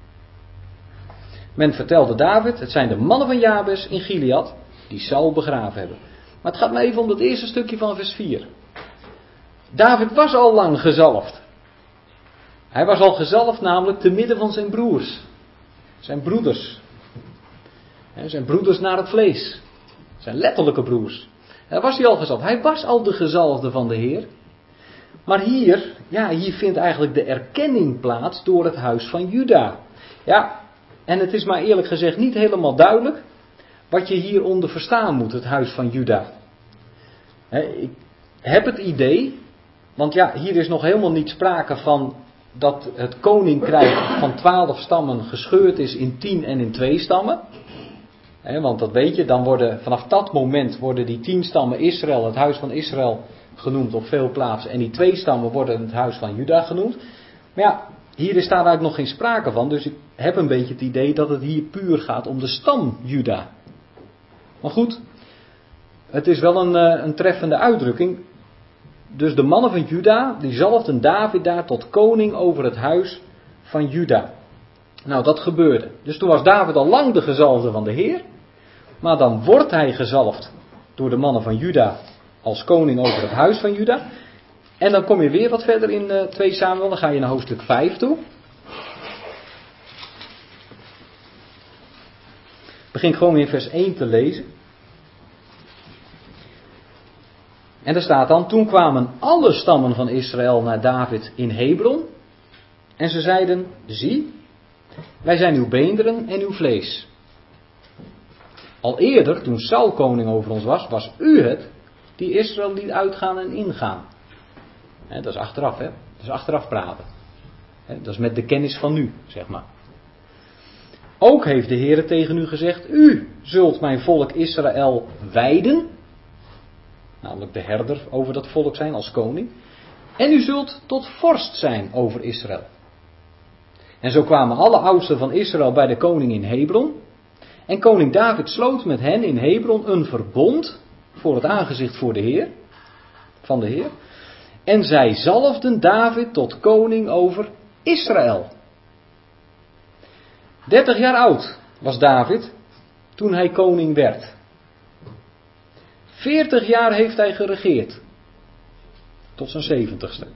Men vertelde David, het zijn de mannen van Jabes in Gilead die Saul begraven hebben. Maar het gaat me even om dat eerste stukje van vers 4. David was al lang gezalfd. Hij was al gezalfd namelijk te midden van zijn broers. Zijn broeders. Zijn broeders naar het vlees. Zijn letterlijke broers. Daar was hij al gezalfd. Hij was al de gezalfde van de Heer. Maar hier vindt eigenlijk de erkenning plaats door het huis van Juda. Ja, en het is maar eerlijk gezegd niet helemaal duidelijk wat je hieronder verstaan moet, het huis van Juda. Ik heb het idee, want ja, hier is nog helemaal niet sprake van dat het koninkrijk van 12 stammen gescheurd is in 10 en in 2 stammen. Want dat weet je, dan worden vanaf dat moment worden die 10 stammen Israël, het huis van Israël genoemd op veel plaatsen. En die 2 stammen worden het huis van Juda genoemd. Maar ja, hier is daar eigenlijk nog geen sprake van. Dus ik heb een beetje het idee dat het hier puur gaat om de stam Juda. Maar goed, het is wel een treffende uitdrukking. Dus de mannen van Juda, die zalfden David daar tot koning over het huis van Juda. Nou, dat gebeurde. Dus toen was David al lang de gezalfde van de Heer. Maar dan wordt hij gezalfd door de mannen van Juda als koning over het huis van Juda. En dan kom je weer wat verder in 2 Samuel, dan ga je naar hoofdstuk 5 toe. Ik begin gewoon in vers 1 te lezen. En er staat dan, toen kwamen alle stammen van Israël naar David in Hebron. En ze zeiden, zie, wij zijn uw beenderen en uw vlees. Al eerder, toen Saul koning over ons was u het die Israël liet uitgaan en ingaan. Dat is achteraf, hè? Dat is achteraf praten. Dat is met de kennis van nu, zeg maar. Ook heeft de Heer tegen u gezegd, u zult mijn volk Israël weiden. Namelijk de herder over dat volk zijn als koning. En u zult tot vorst zijn over Israël. En zo kwamen alle oudsten van Israël bij de koning in Hebron. En koning David sloot met hen in Hebron een verbond voor het aangezicht voor de Heer, van de Heer. En zij zalfden David tot koning over Israël. 30 jaar oud was David toen hij koning werd. 40 jaar heeft hij geregeerd. Tot zijn 70ste.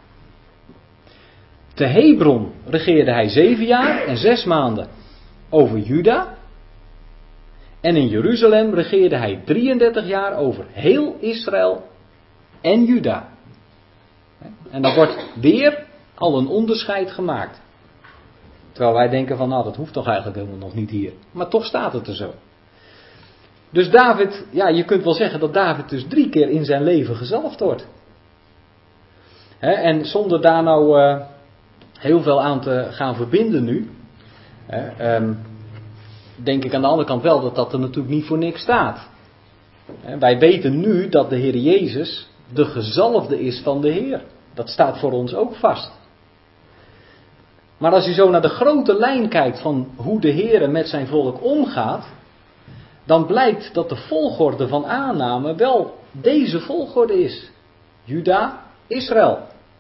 Te Hebron regeerde hij 7 jaar en 6 maanden over Juda. En in Jeruzalem regeerde hij 33 jaar over heel Israël en Juda. En dan wordt weer al een onderscheid gemaakt. Terwijl wij denken van nou dat hoeft toch eigenlijk helemaal nog niet hier. Maar toch staat het er zo. Dus David, ja je kunt wel zeggen dat David dus 3 keer in zijn leven gezalfd wordt. En zonder daar nou heel veel aan te gaan verbinden nu. Denk ik aan de andere kant wel dat dat er natuurlijk niet voor niks staat. Wij weten nu dat de Heer Jezus de gezalfde is van de Heer. Dat staat voor ons ook vast. Maar als je zo naar de grote lijn kijkt van hoe de Heer met zijn volk omgaat, dan blijkt dat de volgorde van aanname wel deze volgorde is. Juda, Israël.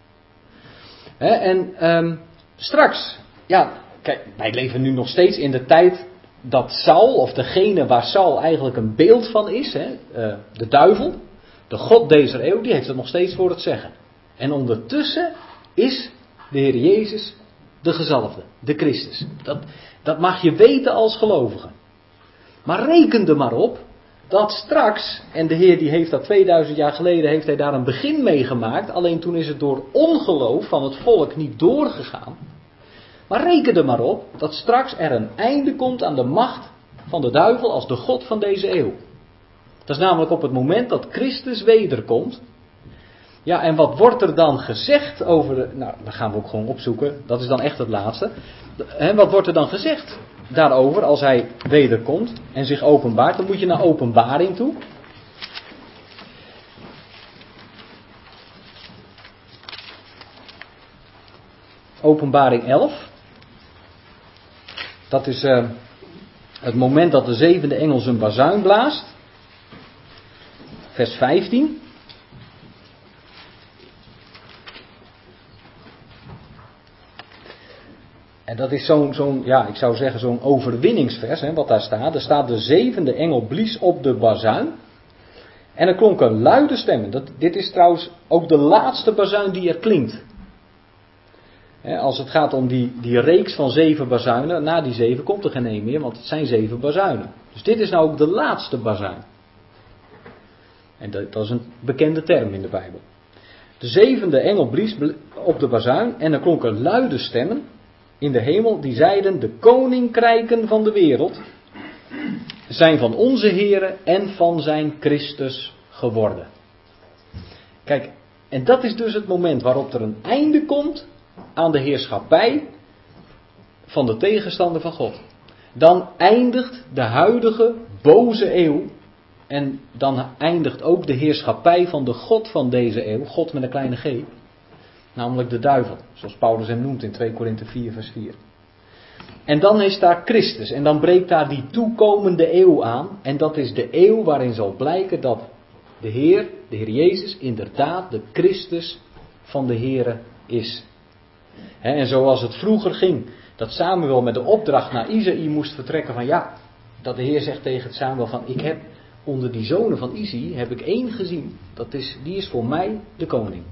Straks, ja, kijk, wij leven nu nog steeds in de tijd dat Saul, of degene waar Saul eigenlijk een beeld van is, de duivel, de god deze eeuw, die heeft het nog steeds voor het zeggen. En ondertussen is de Heer Jezus de gezalfde, de Christus. Dat mag je weten als gelovige. Maar reken er maar op dat straks, en de Heer die heeft dat 2000 jaar geleden, heeft hij daar een begin mee gemaakt. Alleen toen is het door ongeloof van het volk niet doorgegaan. Maar reken er maar op dat straks er een einde komt aan de macht van de duivel als de god van deze eeuw. Dat is namelijk op het moment dat Christus wederkomt. Ja, en wat wordt er dan gezegd over de... Nou, dat gaan we ook gewoon opzoeken. Dat is dan echt het laatste. En wat wordt er dan gezegd daarover als hij wederkomt en zich openbaart? Dan moet je naar Openbaring toe. Openbaring 11. Dat is het moment dat de 7e engel zijn bazuin blaast. Vers 15. En dat is ja, ik zou zeggen zo'n overwinningsvers, wat daar staat. Er staat de 7e engel blies op de bazuin. En er klonk een luide stem. Dit is trouwens ook de laatste bazuin die er klinkt. Als het gaat om die reeks van 7 bazuinen, na die 7 komt er geen 1 meer, want het zijn 7 bazuinen. Dus dit is nou ook de laatste bazuin. En dat is een bekende term in de Bijbel. De 7e engel blies op de bazuin en er klonken luide stemmen in de hemel die zeiden: de koninkrijken van de wereld zijn van onze Here en van zijn Christus geworden. Kijk, en dat is dus het moment waarop er een einde komt aan de heerschappij van de tegenstander van God. Dan eindigt de huidige boze eeuw. En dan eindigt ook de heerschappij van de God van deze eeuw. God met een kleine g. Namelijk de duivel. Zoals Paulus hem noemt in 2 Korinthe 4 vers 4. En dan is daar Christus. En dan breekt daar die toekomende eeuw aan. En dat is de eeuw waarin zal blijken dat de Heer Jezus, inderdaad de Christus van de Here is. En zoals het vroeger ging, dat Samuel met de opdracht naar Isaïe moest vertrekken van ja, dat de Heer zegt tegen Samuel van ik heb onder die zonen van Isaïe heb ik één gezien, die is voor mij de koning.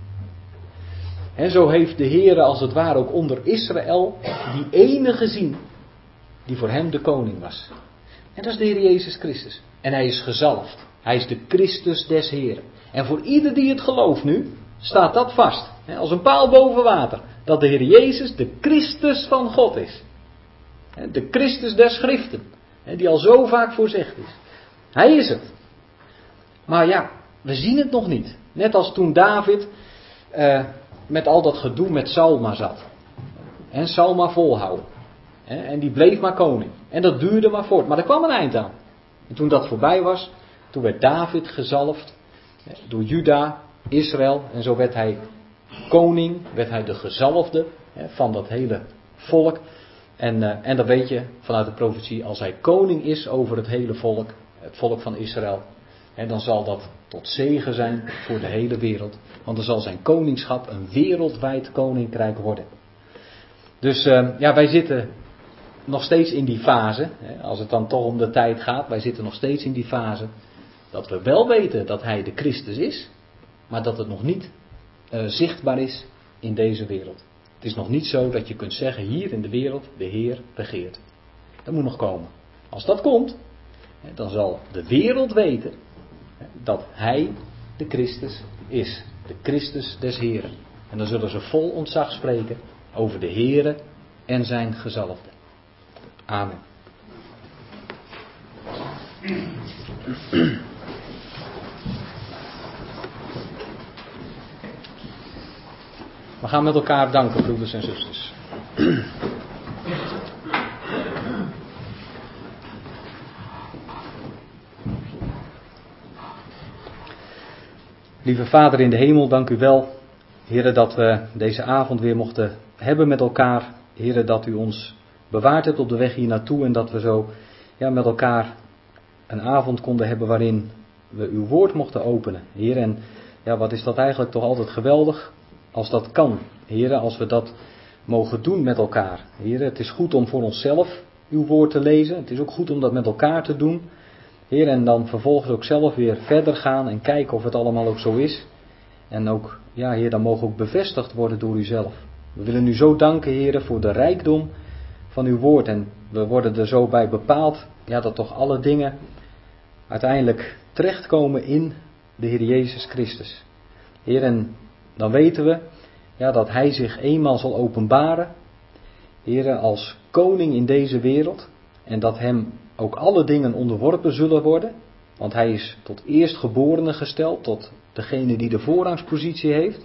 En zo heeft de Heer als het ware ook onder Israël die ene gezien die voor hem de koning was. En dat is de Heer Jezus Christus. En hij is gezalfd. Hij is de Christus des Heren. En voor ieder die het gelooft nu, staat dat vast. Als een paal boven water. Dat de Heer Jezus de Christus van God is. De Christus der Schriften. Die al zo vaak voorzegd is. Hij is het. Maar ja, we zien het nog niet. Net als toen David met al dat gedoe met Saul maar zat. En Saul maar volhouden. En die bleef maar koning. En dat duurde maar voort. Maar er kwam een eind aan. En toen dat voorbij was, toen werd David gezalfd door Juda, Israël. En zo werd hij koning, werd hij de gezalfde van dat hele volk. En dat weet je vanuit de profetie, als hij koning is over het hele volk, het volk van Israël. Dan zal dat tot zegen zijn voor de hele wereld. Want dan zal zijn koningschap een wereldwijd koninkrijk worden. Dus wij zitten nog steeds in die fase, als het dan toch om de tijd gaat, wij zitten nog steeds in die fase dat we wel weten dat hij de Christus is, maar dat het nog niet zichtbaar is in deze wereld. Het is nog niet zo dat je kunt zeggen, hier in de wereld, de Heer regeert. Dat moet nog komen. Als dat komt, dan zal de wereld weten dat hij de Christus is. De Christus des Heren. En dan zullen ze vol ontzag spreken over de Here en zijn gezalfde. Amen. We gaan met elkaar danken, broeders en zusters. Lieve Vader in de hemel, dank u wel, Heere, dat we deze avond weer mochten hebben met elkaar. Heere, dat u ons bewaard hebt op de weg hier naartoe en dat we zo met elkaar een avond konden hebben waarin we uw woord mochten openen. Heer, en wat is dat eigenlijk toch altijd geweldig als dat kan. Heer, als we dat mogen doen met elkaar. Heer, het is goed om voor onszelf uw woord te lezen. Het is ook goed om dat met elkaar te doen. Heer, en dan vervolgens ook zelf weer verder gaan en kijken of het allemaal ook zo is. En ook, Heer, dan mogen ook bevestigd worden door uzelf. We willen u zo danken, Heer, voor de rijkdom van uw woord. En we worden er zo bij bepaald, dat toch alle dingen uiteindelijk terechtkomen in de Heer Jezus Christus. Heer, en dan weten we, dat hij zich eenmaal zal openbaren, Heer, als koning in deze wereld. En dat hem ook alle dingen onderworpen zullen worden. Want hij is tot eerstgeborene gesteld, tot degene die de voorrangspositie heeft.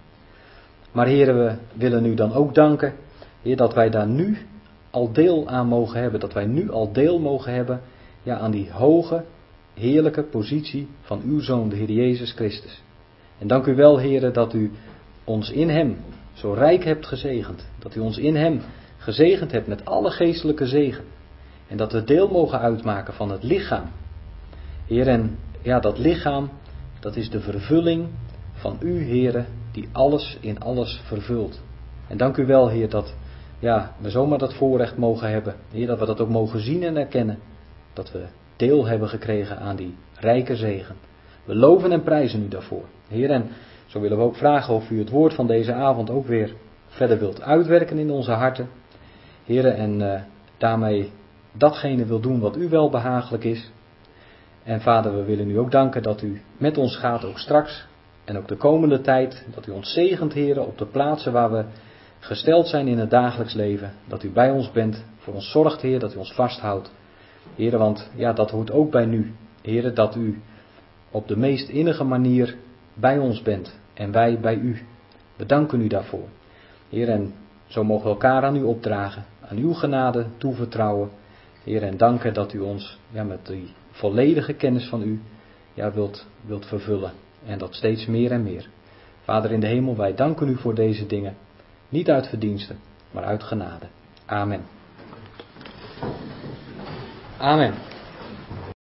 Maar Heer, we willen u dan ook danken, Heer, dat wij daar nu al deel aan mogen hebben. Dat wij nu al deel mogen hebben, aan die hoge, heerlijke positie van uw Zoon, de Heer Jezus Christus. En dank u wel, Heer, dat u ons in hem zo rijk hebt gezegend. Dat u ons in hem gezegend hebt met alle geestelijke zegen. En dat we deel mogen uitmaken van het lichaam. Heer, en dat lichaam, dat is de vervulling van u, Heer, die alles in alles vervult. En dank u wel, Heer, dat we zomaar dat voorrecht mogen hebben. Heer, dat we dat ook mogen zien en erkennen. Dat we deel hebben gekregen aan die rijke zegen. We loven en prijzen u daarvoor. Heer, en zo willen we ook vragen of u het woord van deze avond ook weer verder wilt uitwerken in onze harten. Heer, en daarmee datgene wil doen wat u wel behagelijk is. En Vader, we willen u ook danken dat u met ons gaat, ook straks. En ook de komende tijd, dat u ons zegent, Heer, op de plaatsen waar we gesteld zijn in het dagelijks leven. Dat u bij ons bent, voor ons zorgt, Heer, dat u ons vasthoudt. Heren, want ja, dat hoort ook bij nu. Heren, dat u op de meest innige manier bij ons bent en wij bij u. We danken u daarvoor. Heer, en zo mogen we elkaar aan u opdragen, aan uw genade toevertrouwen. Heer, en danken dat u ons met die volledige kennis van u wilt vervullen. En dat steeds meer en meer. Vader in de hemel, wij danken u voor deze dingen. Niet uit verdiensten, maar uit genade. Amen. Amen.